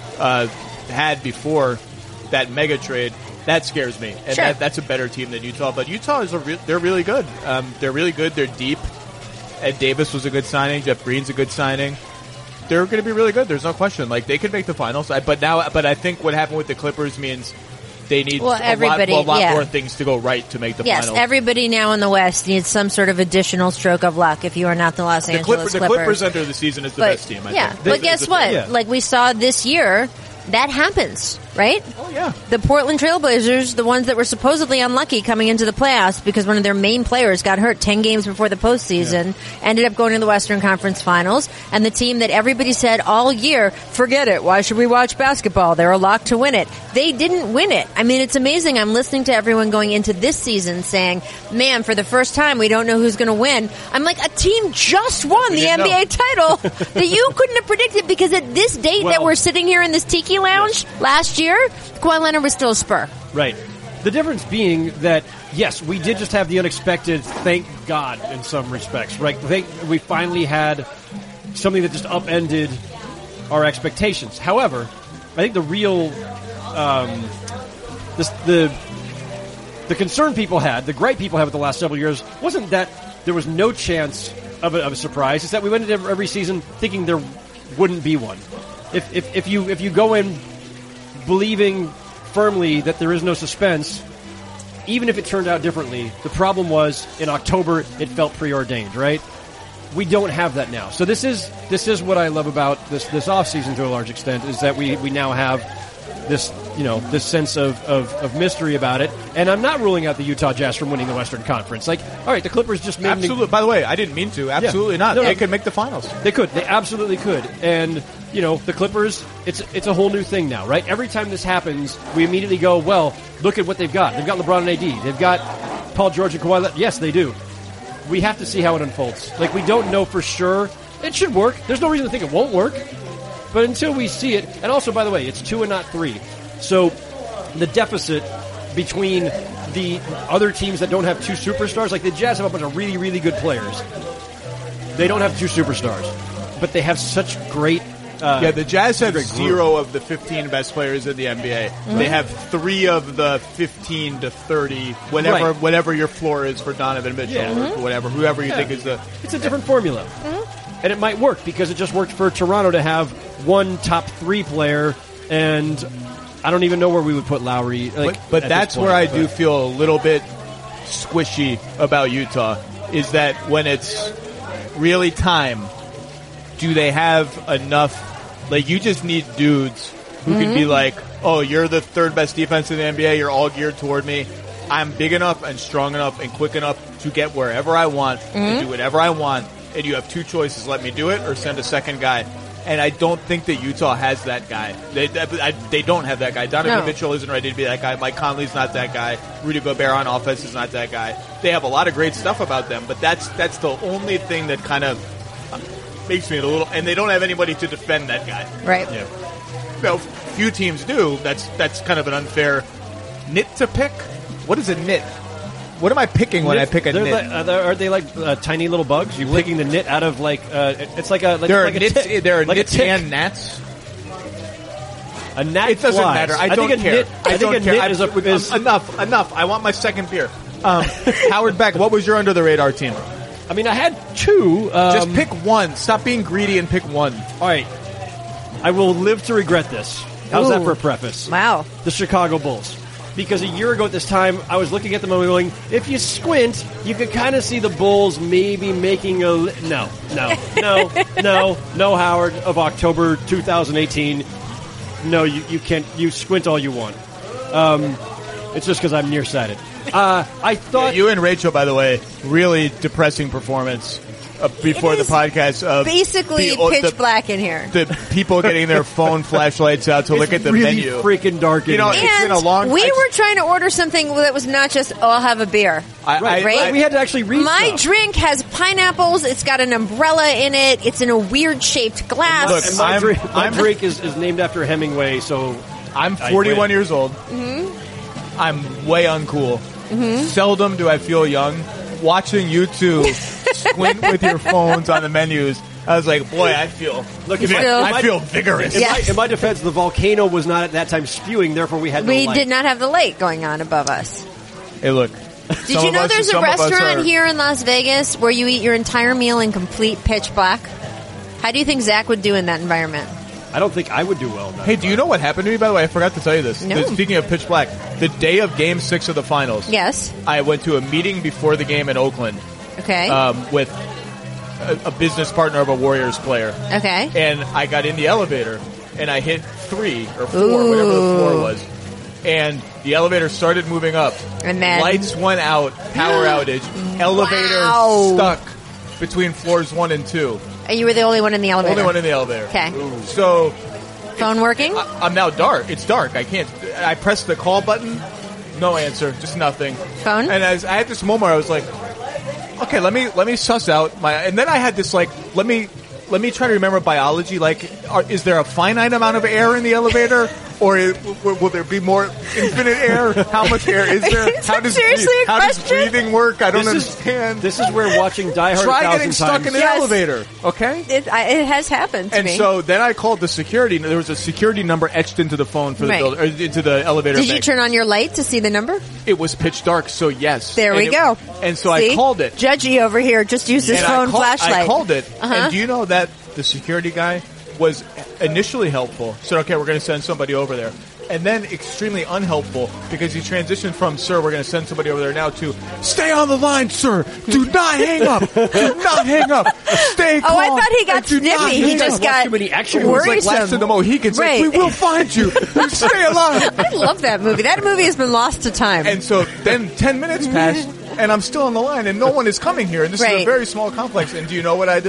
had before that mega trade, that scares me. And Sure. that's a better team than Utah. But Utah they're really good. They're really good. They're deep. Ed Davis was a good signing. Jeff Green's a good signing. They're going to be really good. There's no question. Like, they could make the finals. But I think what happened with the Clippers means they need a lot more things to go right to make the yes, finals. everybody now in the West needs some sort of additional stroke of luck if you are not the Los Angeles Clippers. The Clippers under the season is the best team, I think. But guess what? Yeah. Like we saw this year, that happens, right? Oh, yeah. The Portland Trailblazers, the ones that were supposedly unlucky coming into the playoffs because one of their main players got hurt 10 games before the postseason, ended up going to the Western Conference Finals, and the team that everybody said all year, forget it, why should we watch basketball? They're a lock to win it. They didn't win it. I mean, it's amazing. I'm listening to everyone going into this season saying, man, for the first time, we don't know who's going to win. I'm like, a team just won the NBA title that you couldn't have predicted because at this date that we're sitting here in this Tiki Lounge last year, Kawhi Leonard was still a Spur. Right. The difference being that, yes, we did just have the unexpected, thank God, in some respects, right? We finally had something that just upended our expectations. However, I think the real, the concern people had, the gripe people had with the last several years, wasn't that there was no chance of a surprise. It's that we went into every season thinking there wouldn't be one. If you go in believing firmly that there is no suspense, even if it turned out differently, the problem was in October it felt preordained, right? We don't have that now. So this is what I love about this offseason to a large extent, is that we now have this sense of mystery about it. And I'm not ruling out the Utah Jazz from winning the Western Conference. Like, all right, the Clippers just made absolutely. By the way, I didn't mean to. Absolutely not. No, they could make the finals. They could. They absolutely could. And the Clippers, it's a whole new thing now, right? Every time this happens, we immediately go, well, look at what they've got. They've got LeBron and AD. They've got Paul George and Kawhi? Yes, they do. We have to see how it unfolds. Like, we don't know for sure. It should work. There's no reason to think it won't work. But until we see it, and also, by the way, it's 2 and not 3. So the deficit between the other teams that don't have 2 superstars, like the Jazz have a bunch of really, really good players. They don't have 2 superstars, but they have such great. The Jazz have great 0 of the 15 best players in the NBA. Mm-hmm. They have 3 of the 15 to 30, whatever your floor is for Donovan Mitchell or whatever, whoever you think is the. It's a different formula. And it might work because it just worked for Toronto to have one top 3 player, and I don't even know where we would put Lowry. But that's where I do feel a little bit squishy about Utah, is that when it's really time, do they have enough? Like, you just need dudes who can be like, oh, you're the 3rd best defense in the NBA, you're all geared toward me. I'm big enough and strong enough and quick enough to get wherever I want, to do whatever I want, and you have 2 choices, let me do it or send a second guy. And I don't think that Utah has that guy. They don't have that guy. Donovan Mitchell isn't ready to be that guy. Mike Conley's not that guy. Rudy Gobert on offense is not that guy. They have a lot of great stuff about them, but that's the only thing that kind of makes me a little. And they don't have anybody to defend that guy. Right. Yeah. No, few teams do. That's kind of an unfair nit to pick. What is a nit? What am I picking when I pick a nit? Are they like tiny little bugs? You're picking the nit out of it's like a. There are nits. There are like nits and gnats. A gnat. It doesn't matter. I don't care. I think a nit is enough. I want my second beer. Howard Beck, what was your under the radar team? I mean, I had 2. Just pick one. Stop being greedy and pick one. All right. I will live to regret this. How's that for a preface? Wow. The Chicago Bulls. Because a year ago at this time, I was looking at them and going, if you squint, you could kind of see the Bulls maybe making a... No, Howard, of October 2018. No, you can't. You squint all you want. It's just because I'm nearsighted. I thought... You and Rachel, by the way, really depressing performance before the podcast. Basically pitch black in here. The people getting their phone flashlights out to look at the really menu. Freaking dark in here. It's been a long time. We were trying to order something that was not just, I'll have a beer. Right? We had to actually read My stuff. drink has pineapples. It's got an umbrella in it. It's in a weird shaped glass. Look, And my drink is named after Hemingway, so... I'm 41 years old. I'm way uncool. Seldom do I feel young. Watching you two squint with your phones on the menus, I was like, boy, I feel vigorous. In my defense, the volcano was not at that time spewing, therefore we had no We light. did not have the light going on above us. Hey, look. Did you know there's a restaurant here in Las Vegas where you eat your entire meal in complete pitch black? How do you think Zach would do in that environment? I don't think I would do well. Hey, do you know what happened to me, by the way? I forgot to tell you this. No. Speaking of pitch black, the day of Game 6 of the finals, Yes. I went to a meeting before the game in Oakland Okay. with a business partner of a Warriors player. Okay. And I got in the elevator, and I hit 3 or 4, whatever the floor was. And the elevator started moving up. And then... Lights went out, power outage, elevator stuck between floors 1 and 2. And you were the only one in the elevator? Only one in the elevator. Okay. So... Phone working? I'm now dark. It's dark. I can't... I pressed the call button. No answer. Just nothing. Phone? And as I had this moment where I was like, okay, let me suss out my... And then I had this, like, let me try to remember biology. Like, is there a finite amount of air in the elevator? Or will there be more infinite air? How much air is there? How does breathing work? I don't understand. This is where watching Die Hard Try 1,000 getting stuck in an elevator, okay? It has happened to me. And so then I called the security. There was a security number etched into the phone for the building, or into the elevator. Did you turn on your light to see the number? It was pitch dark, so yes. There we go. And so See? I called it. Judgy over here just used his phone flashlight. I called it. And do you know that the security guy was initially helpful? Said, okay, we're going to send somebody over there. And then extremely unhelpful because he transitioned from, sir, we're going to send somebody over there now, to, stay on the line, sir. Do not hang up. Do not hang up. Stay calm. Oh, I thought he got snippy. He just got too many action movies. worrisome. Like Last of the Mohicans. Right. Like, we will find you. Stay alive. I love that movie. That movie has been lost to time. And so then 10 minutes passed, and I'm still on the line, and no one is coming here. And this is a very small complex. And do you know what I did?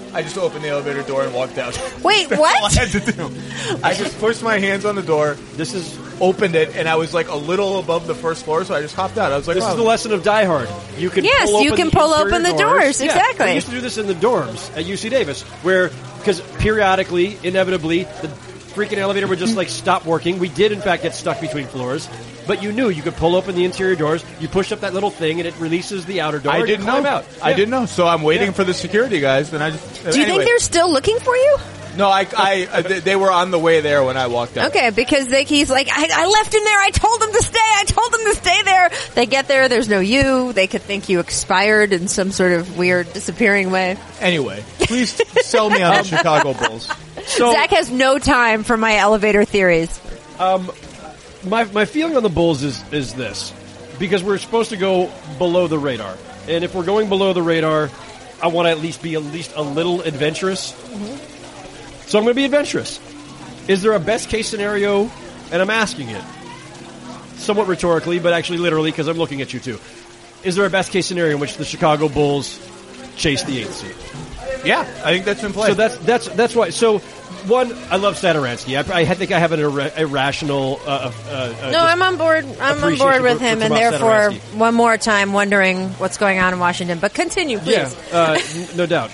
I just opened the elevator door and walked out. Wait, That's all I what? had to do. I just pushed my hands on the door. Opened it, and I was like a little above the first floor, so I just hopped out. I was like, This is the lesson of Die Hard. You can Yes, pull you open can pull interior open the doors, Yeah, exactly. We used to do this in the dorms at UC Davis, because periodically, inevitably, the freaking elevator would just like stop working. We did, in fact, get stuck between floors, but you knew you could pull open the interior doors. You push up that little thing, and it releases the outer door. I and didn't you climb know. out. I Yeah. didn't know, so I'm waiting Yeah. for the security guys. Then I just. Do you think they're still looking for you? No, they were on the way there when I walked out. Okay, because he's like, I left him there. I told him to stay. I told him to stay there. They get there. There's no you. They could think you expired in some sort of weird disappearing way. Anyway, please sell me on the Chicago Bulls. So, Zach has no time for my elevator theories. my feeling on the Bulls is this, because we're supposed to go below the radar, and if we're going below the radar, I want to at least be a little adventurous. So I'm going to be adventurous. Is there a best case scenario? And I'm asking it somewhat rhetorically, but actually literally, because I'm looking at you too. Is there a best case scenario in which the Chicago Bulls chase the 8th seed? Yeah, I think that's in play. So that's why. So one, I love Saturansky. I think I have an irrational. No, I'm on board. I'm on board with him, and therefore, one more time, wondering what's going on in Washington. But continue, please. Yeah, no doubt.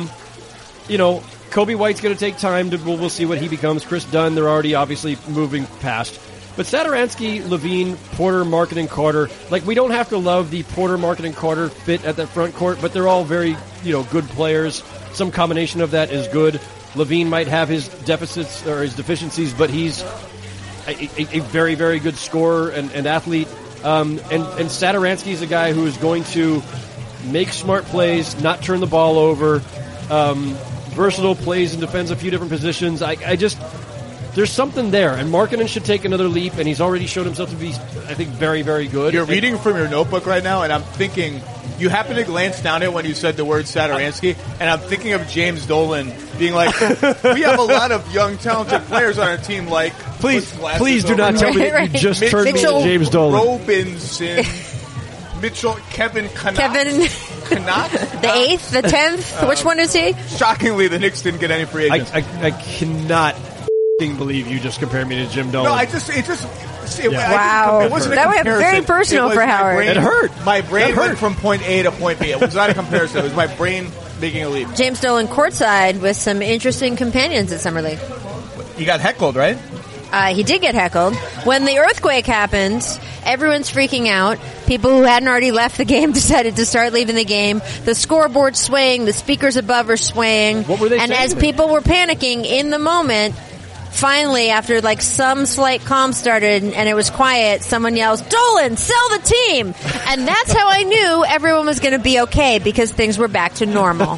Kobe White's going to take time to. We'll see what he becomes. Chris Dunn, they're already obviously moving past. But Saturansky, Levine, Porter, Market, and Carter, we don't have to love the Porter, Market, and Carter fit at that front court, but they're all very, good players. Some combination of that is good. Levine might have his deficits or his deficiencies, but he's a very, very good scorer and athlete. And Saturansky is a guy who is going to make smart plays, not turn the ball over, versatile plays and defends a few different positions. There's something there, and Markkanen should take another leap, and he's already shown himself to be, I think, very, very good. You're reading from your notebook right now, and I'm thinking, you happen to glance down it when you said the word Saturansky, and I'm thinking of James Dolan being like, we have a lot of young, talented players on our team, Please do not tell me that you just turned me into James Dolan. Robinson, Mitchell, Kevin Canuck. Canuck? The 8th, the 10th. Which one is he? Shockingly, the Knicks didn't get any free agents. I cannot believe you just compared me to Jim Dolan. No, Wow. It wasn't a That was comparison. very personal It was for my Howard. brain- It hurt. My brain It hurt. went from point A to point B. It was not a comparison. It was my brain making a leap. James Dolan courtside with some interesting companions at Summer League. You got heckled, right? He did get heckled. When the earthquake happened, everyone's freaking out. People who hadn't already left the game decided to start leaving the game. The scoreboard's swaying. The speakers above are swaying. What were they And saying as then? people were panicking in the moment, finally, after some slight calm started and it was quiet, someone yells, "Dolan, sell the team!" And that's how I knew everyone was going to be okay because things were back to normal.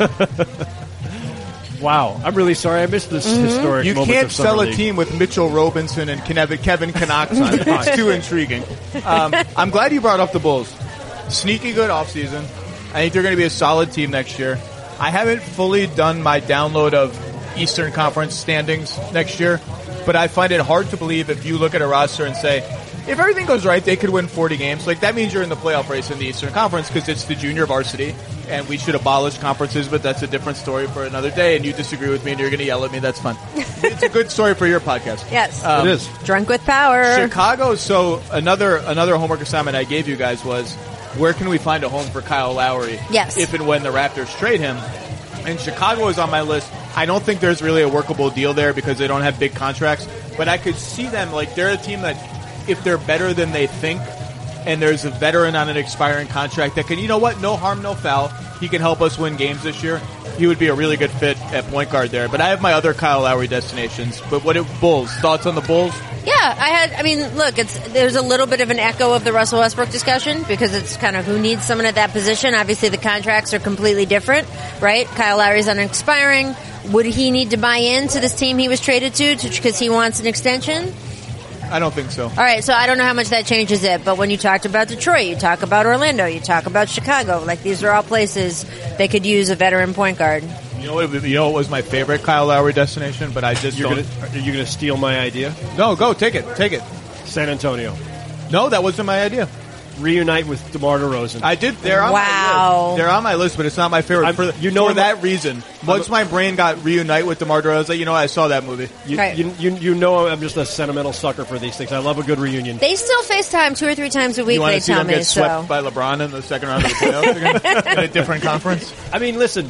Wow. I'm really sorry I missed this historic You moment can't of Summer sell a League. team with Mitchell Robinson and Kevin Canuck on it. It's too intriguing. I'm glad you brought up the Bulls. Sneaky good offseason. I think they're going to be a solid team next year. I haven't fully done my download of Eastern Conference standings next year, but I find it hard to believe if you look at a roster and say, if everything goes right, they could win 40 games. That means you're in the playoff race in the Eastern Conference because it's the junior varsity, and we should abolish conferences, but that's a different story for another day, and you disagree with me and you're going to yell at me. That's fun. It's a good story for your podcast. Yes. It is. Drunk with power. Chicago, so another homework assignment I gave you guys was, where can we find a home for Kyle Lowry? Yes. If and when the Raptors trade him. And Chicago is on my list. I don't think there's really a workable deal there because they don't have big contracts, but I could see them, they're a team that, if they're better than they think, and there's a veteran on an expiring contract that can, no harm, no foul. He can help us win games this year. He would be a really good fit at point guard there. But I have my other Kyle Lowry destinations. But Bulls? Thoughts on the Bulls? Yeah, look, there's a little bit of an echo of the Russell Westbrook discussion because it's kind of who needs someone at that position. Obviously, the contracts are completely different, right? Kyle Lowry's on expiring. Would he need to buy into this team he was traded to because he wants an extension? I don't think so. All right, so I don't know how much that changes it, but when you talked about Detroit, you talk about Orlando, you talk about Chicago, these are all places they could use a veteran point guard. You know what was my favorite Kyle Lowry destination, but I just Are you going to steal my idea? No, go, take it. San Antonio. No, that wasn't my idea. reunite with DeMar DeRozan. I did. They're on my list. They're on my list, but it's not my favorite. For that reason. Once my brain got reunite with DeMar DeRozan, I saw that movie. You know I'm just a sentimental sucker for these things. I love a good reunion. They still FaceTime 2 or 3 times a week. You want They to see tell them me get swept by LeBron in the second round of the playoffs again? In a different conference? I mean, listen,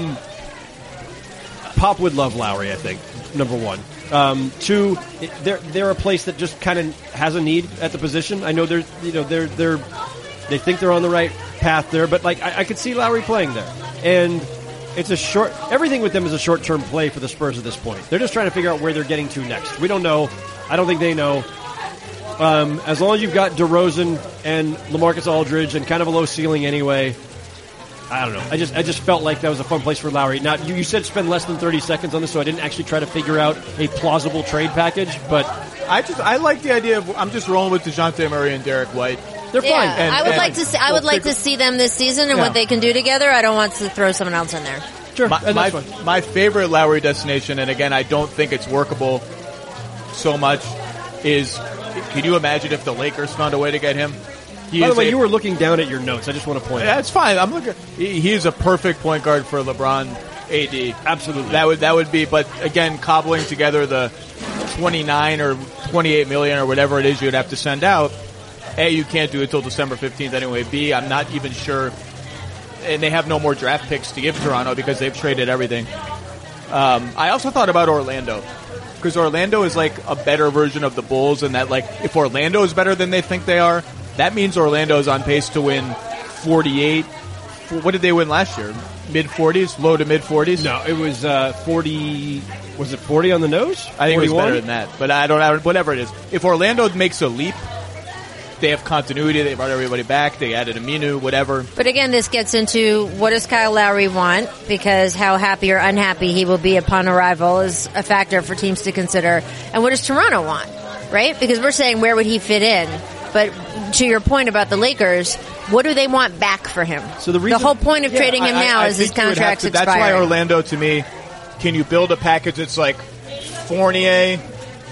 Pop would love Lowry, I think, number one. 2, they're a place that just kind of has a need at the position. I know they think they're on the right path there, but like I could see Lowry playing there. And it's everything with them is a short-term play for the Spurs at this point. They're just trying to figure out where they're getting to next. We don't know. I don't think they know. As long as you've got DeRozan and LaMarcus Aldridge and kind of a low ceiling anyway, I don't know. I just felt like that was a fun place for Lowry. Now, you said spend less than 30 seconds on this, so I didn't actually try to figure out a plausible trade package, but I like the idea of I'm just rolling with DeJounte Murray and Derek White. They're fine. I would like to see them this season and what they can do together. I don't want to throw someone else in there. Sure. My favorite Lowry destination, and again, I don't think it's workable so much, is can you imagine if the Lakers found a way to get him? By the way, you were looking down at your notes. I just want to point out. That's fine. I'm looking. He is a perfect point guard for LeBron, AD. Absolutely. That would be. But again, cobbling together the 29 or 28 million or whatever it is you'd have to send out. A, you can't do it till December 15th anyway. B, I'm not even sure. And they have no more draft picks to give Toronto because they've traded everything. I also thought about Orlando. Because Orlando is like a better version of the Bulls, and that like if Orlando is better than they think they are, that means Orlando is on pace to win 48. What did they win last year? Mid-40s? Low to mid-40s? No, it was 40. Was it 40 on the nose? I think 41? It was better than that. But I don't know. Whatever it is. If Orlando makes a leap, they have continuity. They brought everybody back. They added Aminu, whatever. But again, this gets into what does Kyle Lowry want? Because how happy or unhappy he will be upon arrival is a factor for teams to consider. And what does Toronto want? Right? Because we're saying where would he fit in? But to your point about the Lakers, what do they want back for him? So the whole point of trading him now is his contract's expiring. That's why Orlando, to me, can you build a package that's like Fournier,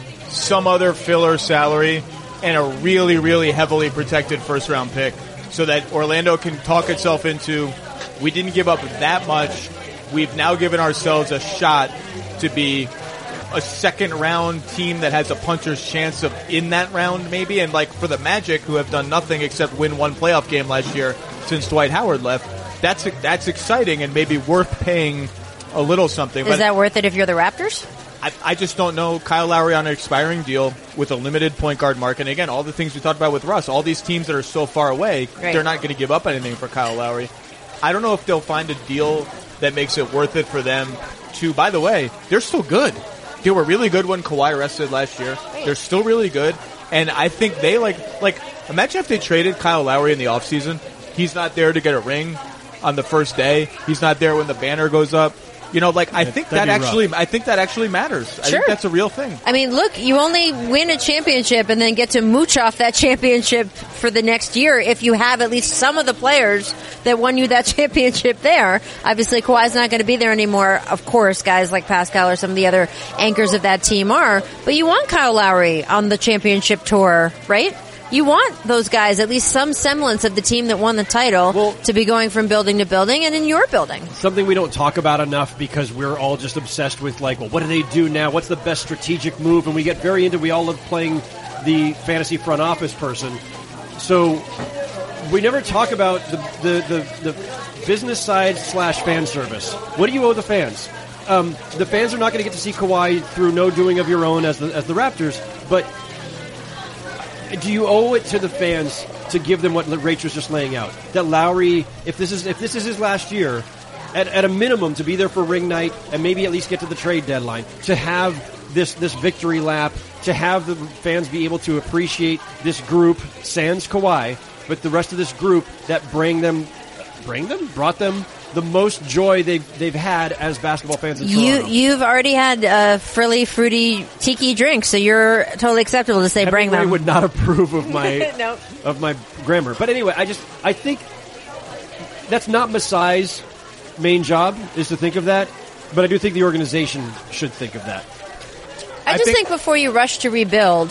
some other filler salary, and a really, really heavily protected first-round pick so that Orlando can talk itself into, we didn't give up that much. We've now given ourselves a shot to be a second-round team that has a puncher's chance of in that round maybe. And like for the Magic, who have done nothing except win one playoff game last year since Dwight Howard left, that's exciting and maybe worth paying a little something. Is that worth it if you're the Raptors? I just don't know. Kyle Lowry on an expiring deal with a limited point guard market. And again, all the things we talked about with Russ, all these teams that are so far away, They're not going to give up anything for Kyle Lowry. I don't know if they'll find a deal that makes it worth it for them to, by the way, they're still good. They were really good when Kawhi rested last year. They're still really good. And I think they imagine if they traded Kyle Lowry in the offseason. He's not there to get a ring on the first day. He's not there when the banner goes up. I think that actually matters. Sure. I think that's a real thing. I mean, look, you only win a championship and then get to mooch off that championship for the next year if you have at least some of the players that won you that championship there. Obviously, Kawhi's not going to be there anymore. Of course, guys like Pascal or some of the other anchors of that team are. But you want Kyle Lowry on the championship tour, right? You want those guys, at least some semblance of the team that won the title, to be going from building to building and in your building. Something we don't talk about enough because we're all just obsessed with what do they do now? What's the best strategic move? And we get very into, we all love playing the fantasy front office person. So we never talk about the business side / fan service. What do you owe the fans? The fans are not going to get to see Kawhi through no doing of your own as the Raptors, but do you owe it to the fans to give them what Rach was just laying out? That Lowry, if this is his last year, at a minimum to be there for ring night and maybe at least get to the trade deadline, to have this victory lap, to have the fans be able to appreciate this group, sans Kawhi, but the rest of this group that brought them the most joy they've had as basketball fans in Toronto. You've already had a frilly, fruity tiki drink, so you're totally acceptable to say bring them. I would not approve of my no. of my grammar. But anyway, I think that's not Masai's main job is to think of that, but I do think the organization should think of that. I just think before you rush to rebuild,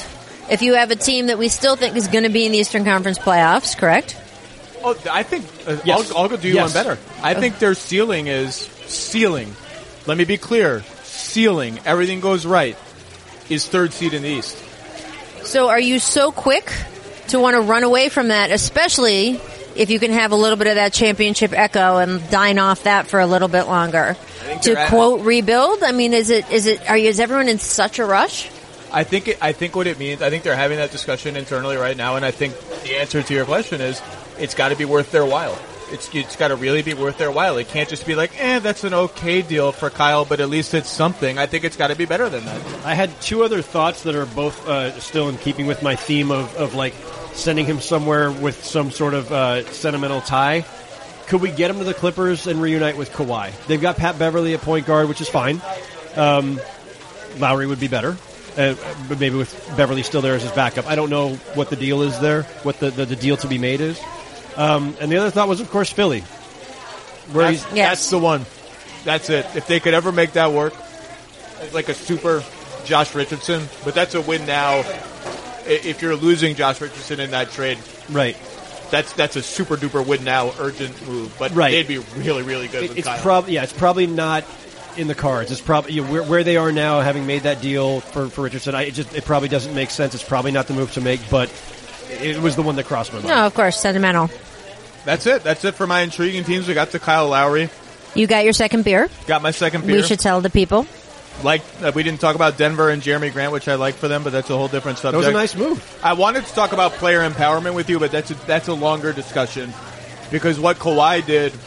If you have a team that we still think is going to be in the Eastern Conference playoffs, correct? Oh, I think Yes. I'll go do you Yes. one better. I think their ceiling is ceiling. Let me be clear. Ceiling, everything goes right, is third seed in the East. So are you so quick to want to run away from that, especially if you can have a little bit of that championship echo and dine off that for a little bit longer? To quote rebuild? I mean, is everyone in such a rush? I think what it means, I think they're having that discussion internally right now, and I think the answer to your question is it's got to be worth their while. It's got to really be worth their while. It can't just be like, that's an okay deal for Kyle, but at least it's something. I think it's got to be better than that. I had two other thoughts that are both still in keeping with my theme of like sending him somewhere with some sort of sentimental tie. Could we get him to the Clippers and reunite with Kawhi? They've got Pat Beverly at point guard, which is fine. Lowry would be better. But maybe with Beverly still there as his backup. I don't know what the deal is there, what the deal to be made is. And the other thought was, of course, Philly. That's the one. That's it. If they could ever make that work, it's like a super Josh Richardson, but that's a win now. If you're losing Josh Richardson in that trade, right? That's a super duper win now, urgent move. But they'd be really, really good with Kyle. It's probably not in the cards. It's probably where they are now, having made that deal for Richardson. It probably doesn't make sense. It's probably not the move to make, but it was the one that crossed my mind. No, of course, sentimental. That's it. That's it for my intriguing teams. We got to Kyle Lowry. You got your second beer. Got my second beer. We should tell the people. We didn't talk about Denver and Jeremy Grant, which I like for them, but that's a whole different subject. That was a nice move. I wanted to talk about player empowerment with you, but that's a longer discussion because what Kawhi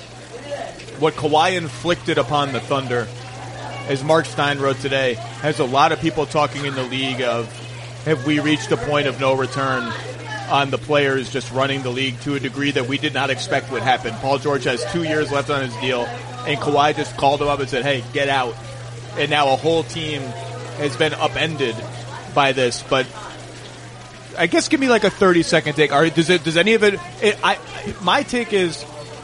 inflicted upon the Thunder, as Mark Stein wrote today, has a lot of people talking in the league of, have we reached a point of no return on the players just running the league to a degree that we did not expect would happen. Paul George has 2 years left on his deal, and Kawhi just called him up and said, hey, get out. And now a whole team has been upended by this. But I guess give me like a 30-second take. Does any of it my take is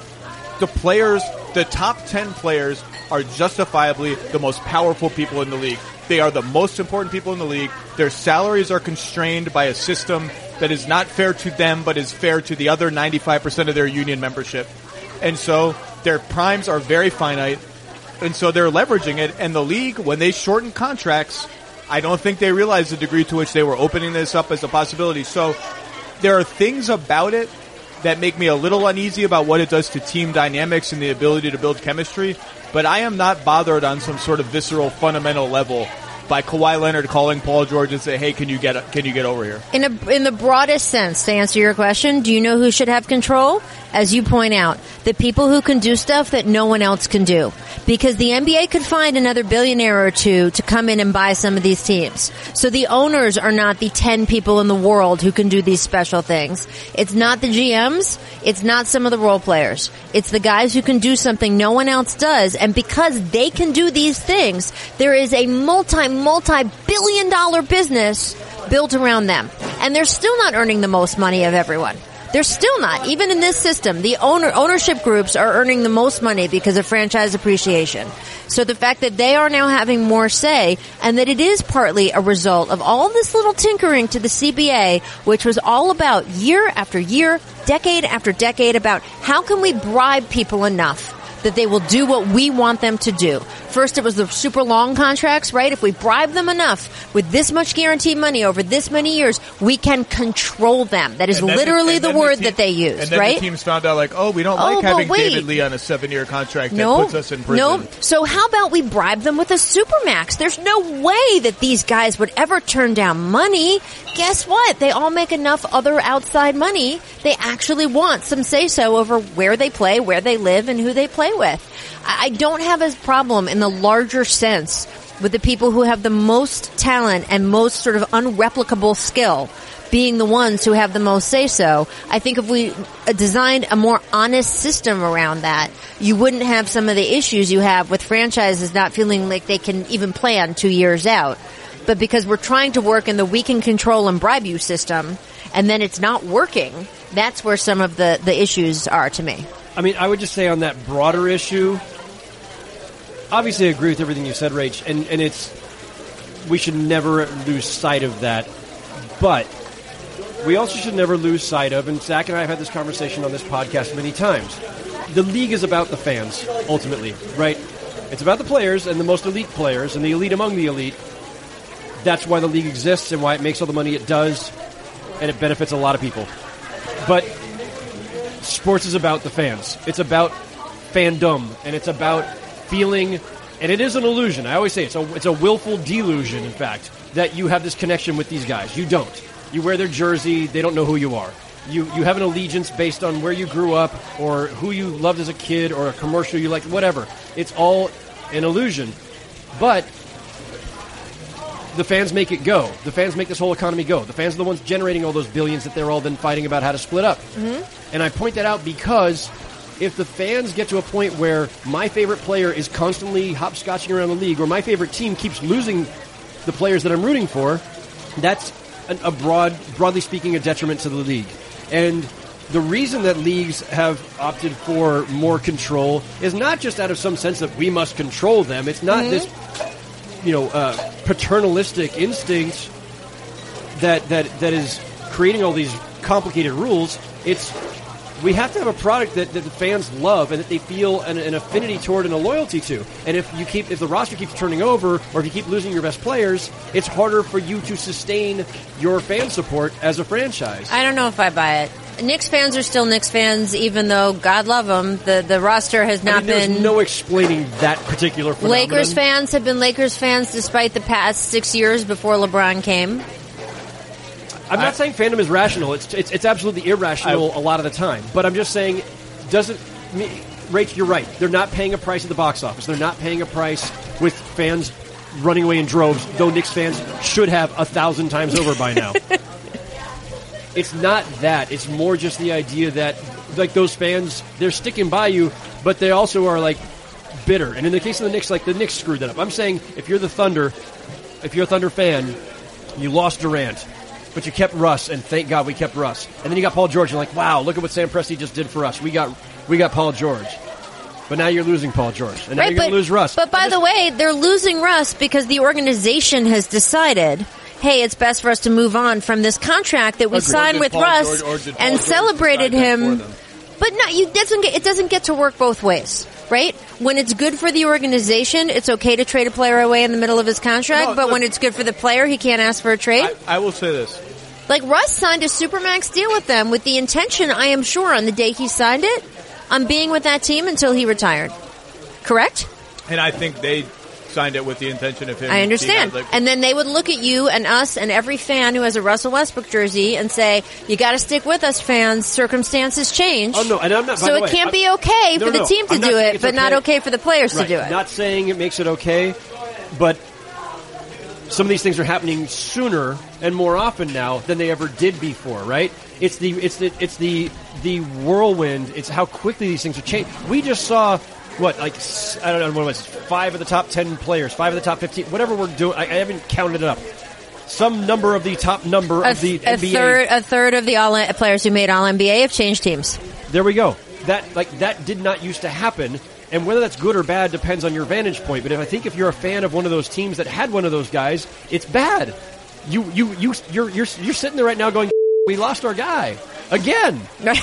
the top 10 players are justifiably the most powerful people in the league. They are the most important people in the league. Their salaries are constrained by a system that is not fair to them, but is fair to the other 95% of their union membership. And so their primes are very finite, and so they're leveraging it. And the league, when they shorten contracts, I don't think they realize the degree to which they were opening this up as a possibility. So there are things about it that make me a little uneasy about what it does to team dynamics and the ability to build chemistry. But I am not bothered on some sort of visceral, fundamental level by Kawhi Leonard calling Paul George and say, "Hey, can you get over here?" In the broadest sense, to answer your question, do you know who should have control? As you point out, the people who can do stuff that no one else can do. Because the NBA could find another billionaire or two to come in and buy some of these teams. So the owners are not the 10 people in the world who can do these special things. It's not the GMs. It's not some of the role players. It's the guys who can do something no one else does. And because they can do these things, there is a multi-billion-dollar business built around them. And they're still not earning the most money of everyone. They're still not. Even in this system, the ownership groups are earning the most money because of franchise appreciation. So the fact that they are now having more say, and that it is partly a result of all this little tinkering to the CBA, which was all about year after year, decade after decade, about how can we bribe people enough that they will do what we want them to do. First, it was the super long contracts, right? If we bribe them enough with this much guaranteed money over this many years, we can control them. That is literally the word that they used, and then right? The teams found out, like, we don't like having David Lee on a 7-year contract that puts us in prison. No. So how about we bribe them with a supermax? There's no way that these guys would ever turn down money. Guess what? They all make enough other outside money. They actually want some say-so over where they play, where they live, and who they play with. I don't have a problem in the larger sense with the people who have the most talent and most sort of unreplicable skill being the ones who have the most say-so. I think if we designed a more honest system around that, you wouldn't have some of the issues you have with franchises not feeling like they can even plan 2 years out. But because we're trying to work in the we can control and bribe you system, and then it's not working, that's where some of the issues are to me. I mean, I would just say on that broader issue, obviously I agree with everything you said, Rach, and we should never lose sight of that. But we also should never lose sight of, and Zach and I have had this conversation on this podcast many times, the league is about the fans, ultimately, right? It's about the players and the most elite players and the elite among the elite. That's why the league exists and why it makes all the money it does, and it benefits a lot of people. But sports is about the fans. It's about fandom, and it's about feeling, and it is an illusion. I always say it's a willful delusion, in fact, that you have this connection with these guys. You don't. You wear their jersey, they don't know who you are. You have an allegiance based on where you grew up or who you loved as a kid or a commercial you liked, whatever. It's all an illusion. But the fans make it go. The fans make this whole economy go. The fans are the ones generating all those billions that they're all then fighting about how to split up. Mm-hmm. And I point that out because if the fans get to a point where my favorite player is constantly hopscotching around the league or my favorite team keeps losing the players that I'm rooting for, that's broadly speaking, a detriment to the league. And the reason that leagues have opted for more control is not just out of some sense that we must control them. It's not this, paternalistic instinct that is creating all these complicated rules. It's we have to have a product that the fans love and that they feel an affinity toward and a loyalty to. And if the roster keeps turning over or if you keep losing your best players, it's harder for you to sustain your fan support as a franchise. I don't know if I buy it. Knicks fans are still Knicks fans, even though, God love them, the roster has not been... There's no explaining that particular phenomenon. Lakers fans have been Lakers fans despite the past 6 years before LeBron came. I'm not saying fandom is rational. It's absolutely irrational a lot of the time. But I'm just saying, Rach, you're right. They're not paying a price at the box office. They're not paying a price with fans running away in droves, though Knicks fans should have 1,000 times over by now. It's not that. It's more just the idea that, like, those fans, they're sticking by you, but they also are, like, bitter. And in the case of the Knicks, like, the Knicks screwed that up. I'm saying if you're a Thunder fan, you lost Durant, but you kept Russ, and thank God we kept Russ. And then you got Paul George, and like, wow, look at what Sam Presti just did for us. We got Paul George. But now you're losing Paul George, and now you're going to lose Russ. But by the way, they're losing Russ because the organization has decided, hey, it's best for us to move on from this contract that we signed with Russ and celebrated him. But no, it doesn't get to work both ways, right? When it's good for the organization, it's okay to trade a player away in the middle of his contract, but when it's good for the player, he can't ask for a trade. I will say this. Like, Russ signed a Supermax deal with them with the intention, I am sure, on the day he signed it, on being with that team until he retired. Correct? And I think they signed it with the intention of him. I understand. And then they would look at you and us and every fan who has a Russell Westbrook jersey and say, you got to stick with us, fans. Circumstances change. Oh, no, and I'm not, so it can't be okay for the team to do it, but not okay for the players to do it. Not saying it makes it okay, but some of these things are happening sooner and more often now than they ever did before, right? It's the whirlwind. It's how quickly these things are changing. We just saw I don't know what it was, 5 of the top 10 players, 5 of the top 15, whatever we're doing. I haven't counted it up. Some number of the top number of the NBA. A third of the players who made All NBA have changed teams. There we go. That did not used to happen. And whether that's good or bad depends on your vantage point. But if you're a fan of one of those teams that had one of those guys, it's bad. You're sitting there right now going, we lost our guy again.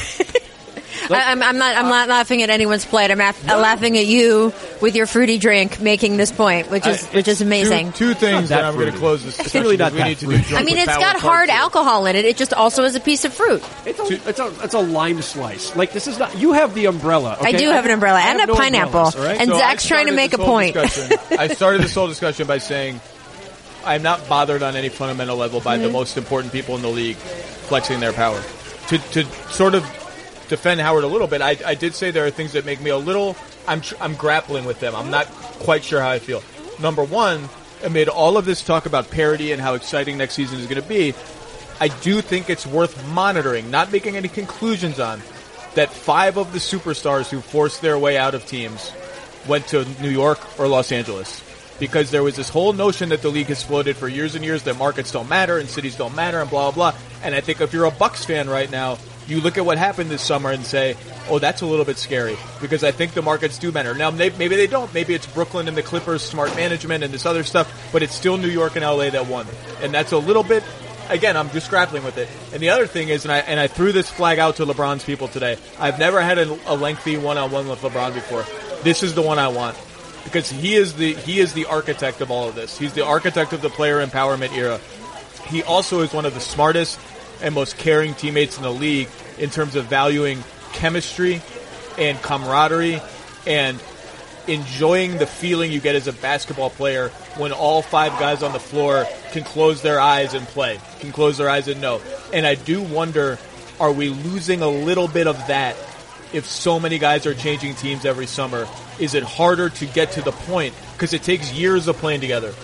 I'm not laughing at anyone's plight. I'm laughing at you with your fruity drink making this point, which is amazing. Two things, and I'm going to close this discussion. Really not that I mean, it's got hard alcohol in it. It just also is a piece of fruit. It's a lime slice. Like, this is not. You have the umbrella. Okay? I do have an umbrella and a pineapple. Right? And so Zach's trying to make a point. I started this whole discussion by saying I'm not bothered on any fundamental level by the most important people in the league flexing their power. To sort of defend Howard a little bit, I did say there are things that make me a little. I'm grappling with them. I'm not quite sure how I feel. Number one, amid all of this talk about parity and how exciting next season is going to be, I do think it's worth monitoring, not making any conclusions on, that 5 of the superstars who forced their way out of teams went to New York or Los Angeles. Because there was this whole notion that the league has floated for years and years that markets don't matter and cities don't matter and blah, blah, blah. And I think if you're a Bucks fan right now, you look at what happened this summer and say, oh, that's a little bit scary, because I think the markets do matter. Now, maybe they don't. Maybe it's Brooklyn and the Clippers, smart management and this other stuff, but it's still New York and LA that won. And that's a little bit again, I'm just grappling with it. And the other thing is, and I threw this flag out to LeBron's people today. I've never had a lengthy one-on-one with LeBron before. This is the one I want because he is the architect of all of this. He's the architect of the player empowerment era. He also is one of the smartest and most caring teammates in the league in terms of valuing chemistry and camaraderie and enjoying the feeling you get as a basketball player when all 5 guys on the floor can close their eyes and play, can close their eyes and know. And I do wonder, are we losing a little bit of that if so many guys are changing teams every summer? Is it harder to get to the point? Because it takes years of playing together.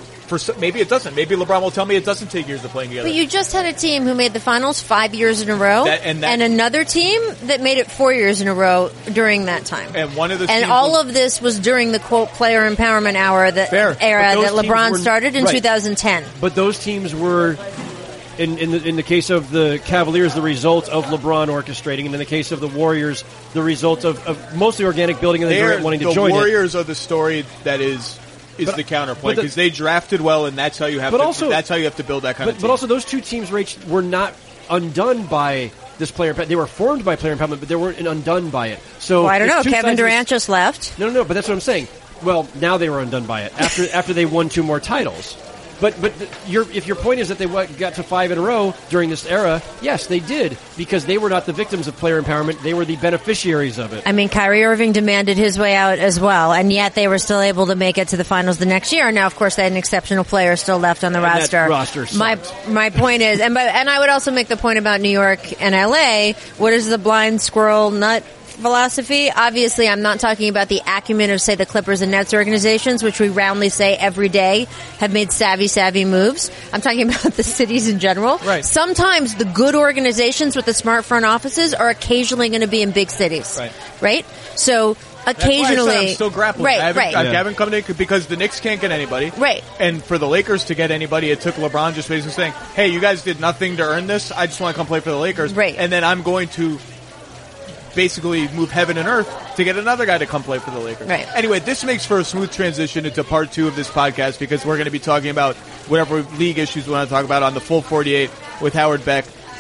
Maybe it doesn't. Maybe LeBron will tell me it doesn't take years of playing together. But you just had a team who made the finals 5 years in a row, and another team that made it 4 years in a row during that time. And one of the and all of this was during the quote player empowerment era that LeBron started in 2010. But those teams were, in the case of the Cavaliers, the result of LeBron orchestrating, and in the case of the Warriors, the result of mostly organic building and Durant wanting to join it. The Warriors are the story that is the counterpoint because they drafted well, and that's how you have that's how you have to build that kind of team. But also, those two teams, Rach, were not undone by this player. They were formed by player empowerment, but they weren't undone by it. So I don't know. Kevin Durant just left. No, but that's what I'm saying. Well, now they were undone by it after they won 2 more titles. But if your point is that they got to 5 in a row during this era, yes, they did, because they were not the victims of player empowerment. They were the beneficiaries of it. I mean, Kyrie Irving demanded his way out as well, and yet they were still able to make it to the finals the next year. Now, of course, they had an exceptional player still left on the roster. That roster sucked. My point is, and I would also make the point about New York and LA. What is the blind squirrel nut philosophy? Obviously, I'm not talking about the acumen of, say, the Clippers and Nets organizations, which we roundly say every day have made savvy moves. I'm talking about the cities in general. Right. Sometimes the good organizations with the smart front offices are occasionally going to be in big cities. Right? So occasionally, that's why I said I'm still grappling. I haven't come to because the Knicks can't get anybody. Right. And for the Lakers to get anybody, it took LeBron just basically saying, "Hey, you guys did nothing to earn this. I just want to come play for the Lakers." Right. And then I'm going to basically move heaven and earth to get another guy to come play for the Lakers. Right. Anyway, this makes for a smooth transition into part 2 of this podcast because we're going to be talking about whatever league issues we want to talk about on the full 48 with Howard Beck.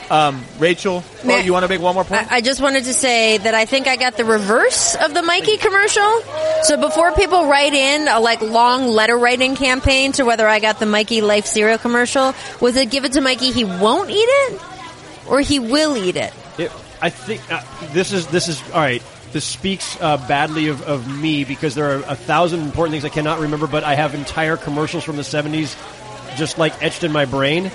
Rachel, you want to make one more point? I just wanted to say that I think I got the reverse of the Mikey commercial. So before people write in a long letter writing campaign to whether I got the Mikey Life cereal commercial, was it give it to Mikey he won't eat it or he will eat it? I think this is all right. This speaks badly of me because there are 1,000 important things I cannot remember, but I have entire commercials from the 70s just etched in my brain.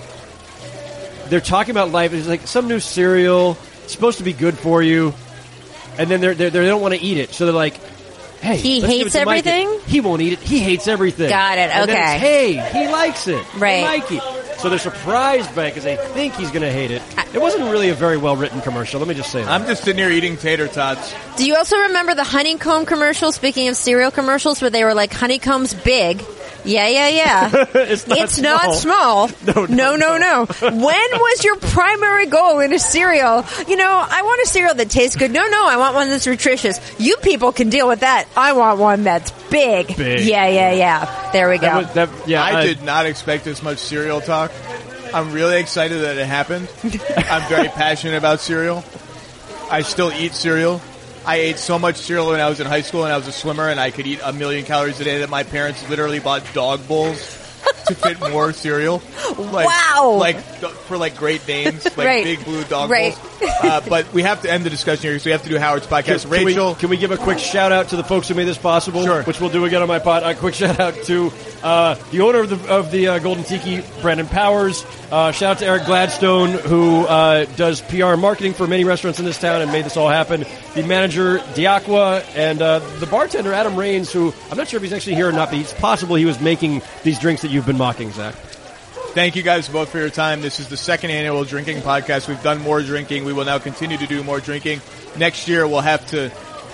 They're talking about life. It's like some new cereal. It's supposed to be good for you, and then they don't want to eat it. So they're like, "Hey, he hates everything. He won't eat it. He hates everything." Got it. And okay. Then it's, hey, he likes it. Right. Hey, Mikey. So they're surprised by it because they think he's going to hate it. It wasn't really a very well-written commercial. Let me just say that. I'm just sitting here eating tater tots. Do you also remember the honeycomb commercial, speaking of cereal commercials, where they were like, honeycomb's big? Yeah. It's not small. No. When was your primary goal in a cereal? I want a cereal that tastes good. No, I want one that's nutritious. You people can deal with that. I want one that's big. Yeah. There we go. I did not expect as much cereal talk. I'm really excited that it happened. I'm very passionate about cereal. I still eat cereal. I ate so much cereal when I was in high school and I was a swimmer and I could eat 1,000,000 calories a day that my parents literally bought dog bowls to fit more cereal. Wow! For Great Danes, big blue dog bowls. But we have to end the discussion here because we have to do Howard's podcast. Rachel, can we give a quick shout out to the folks who made this possible? Sure. Which we'll do again on my pod. A quick shout out to the owner of the Golden Tiki, Brandon Powers. Shout out to Eric Gladstone, who does PR and marketing for many restaurants in this town and made this all happen. The manager, Diakwa, and the bartender, Adam Rains, who I'm not sure if he's actually here or not, but it's possible he was making these drinks that you've been mocking, Zach. Thank you guys both for your time. This is the 2nd annual drinking podcast. We've done more drinking. We will now continue to do more drinking. Next year we'll have to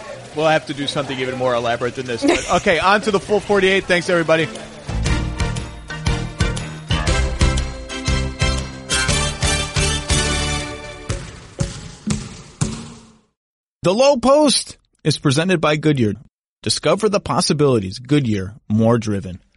do something even more elaborate than this. But, okay, on to the full 48. Thanks everybody. The Low Post is presented by Goodyear. Discover the possibilities. Goodyear, more driven.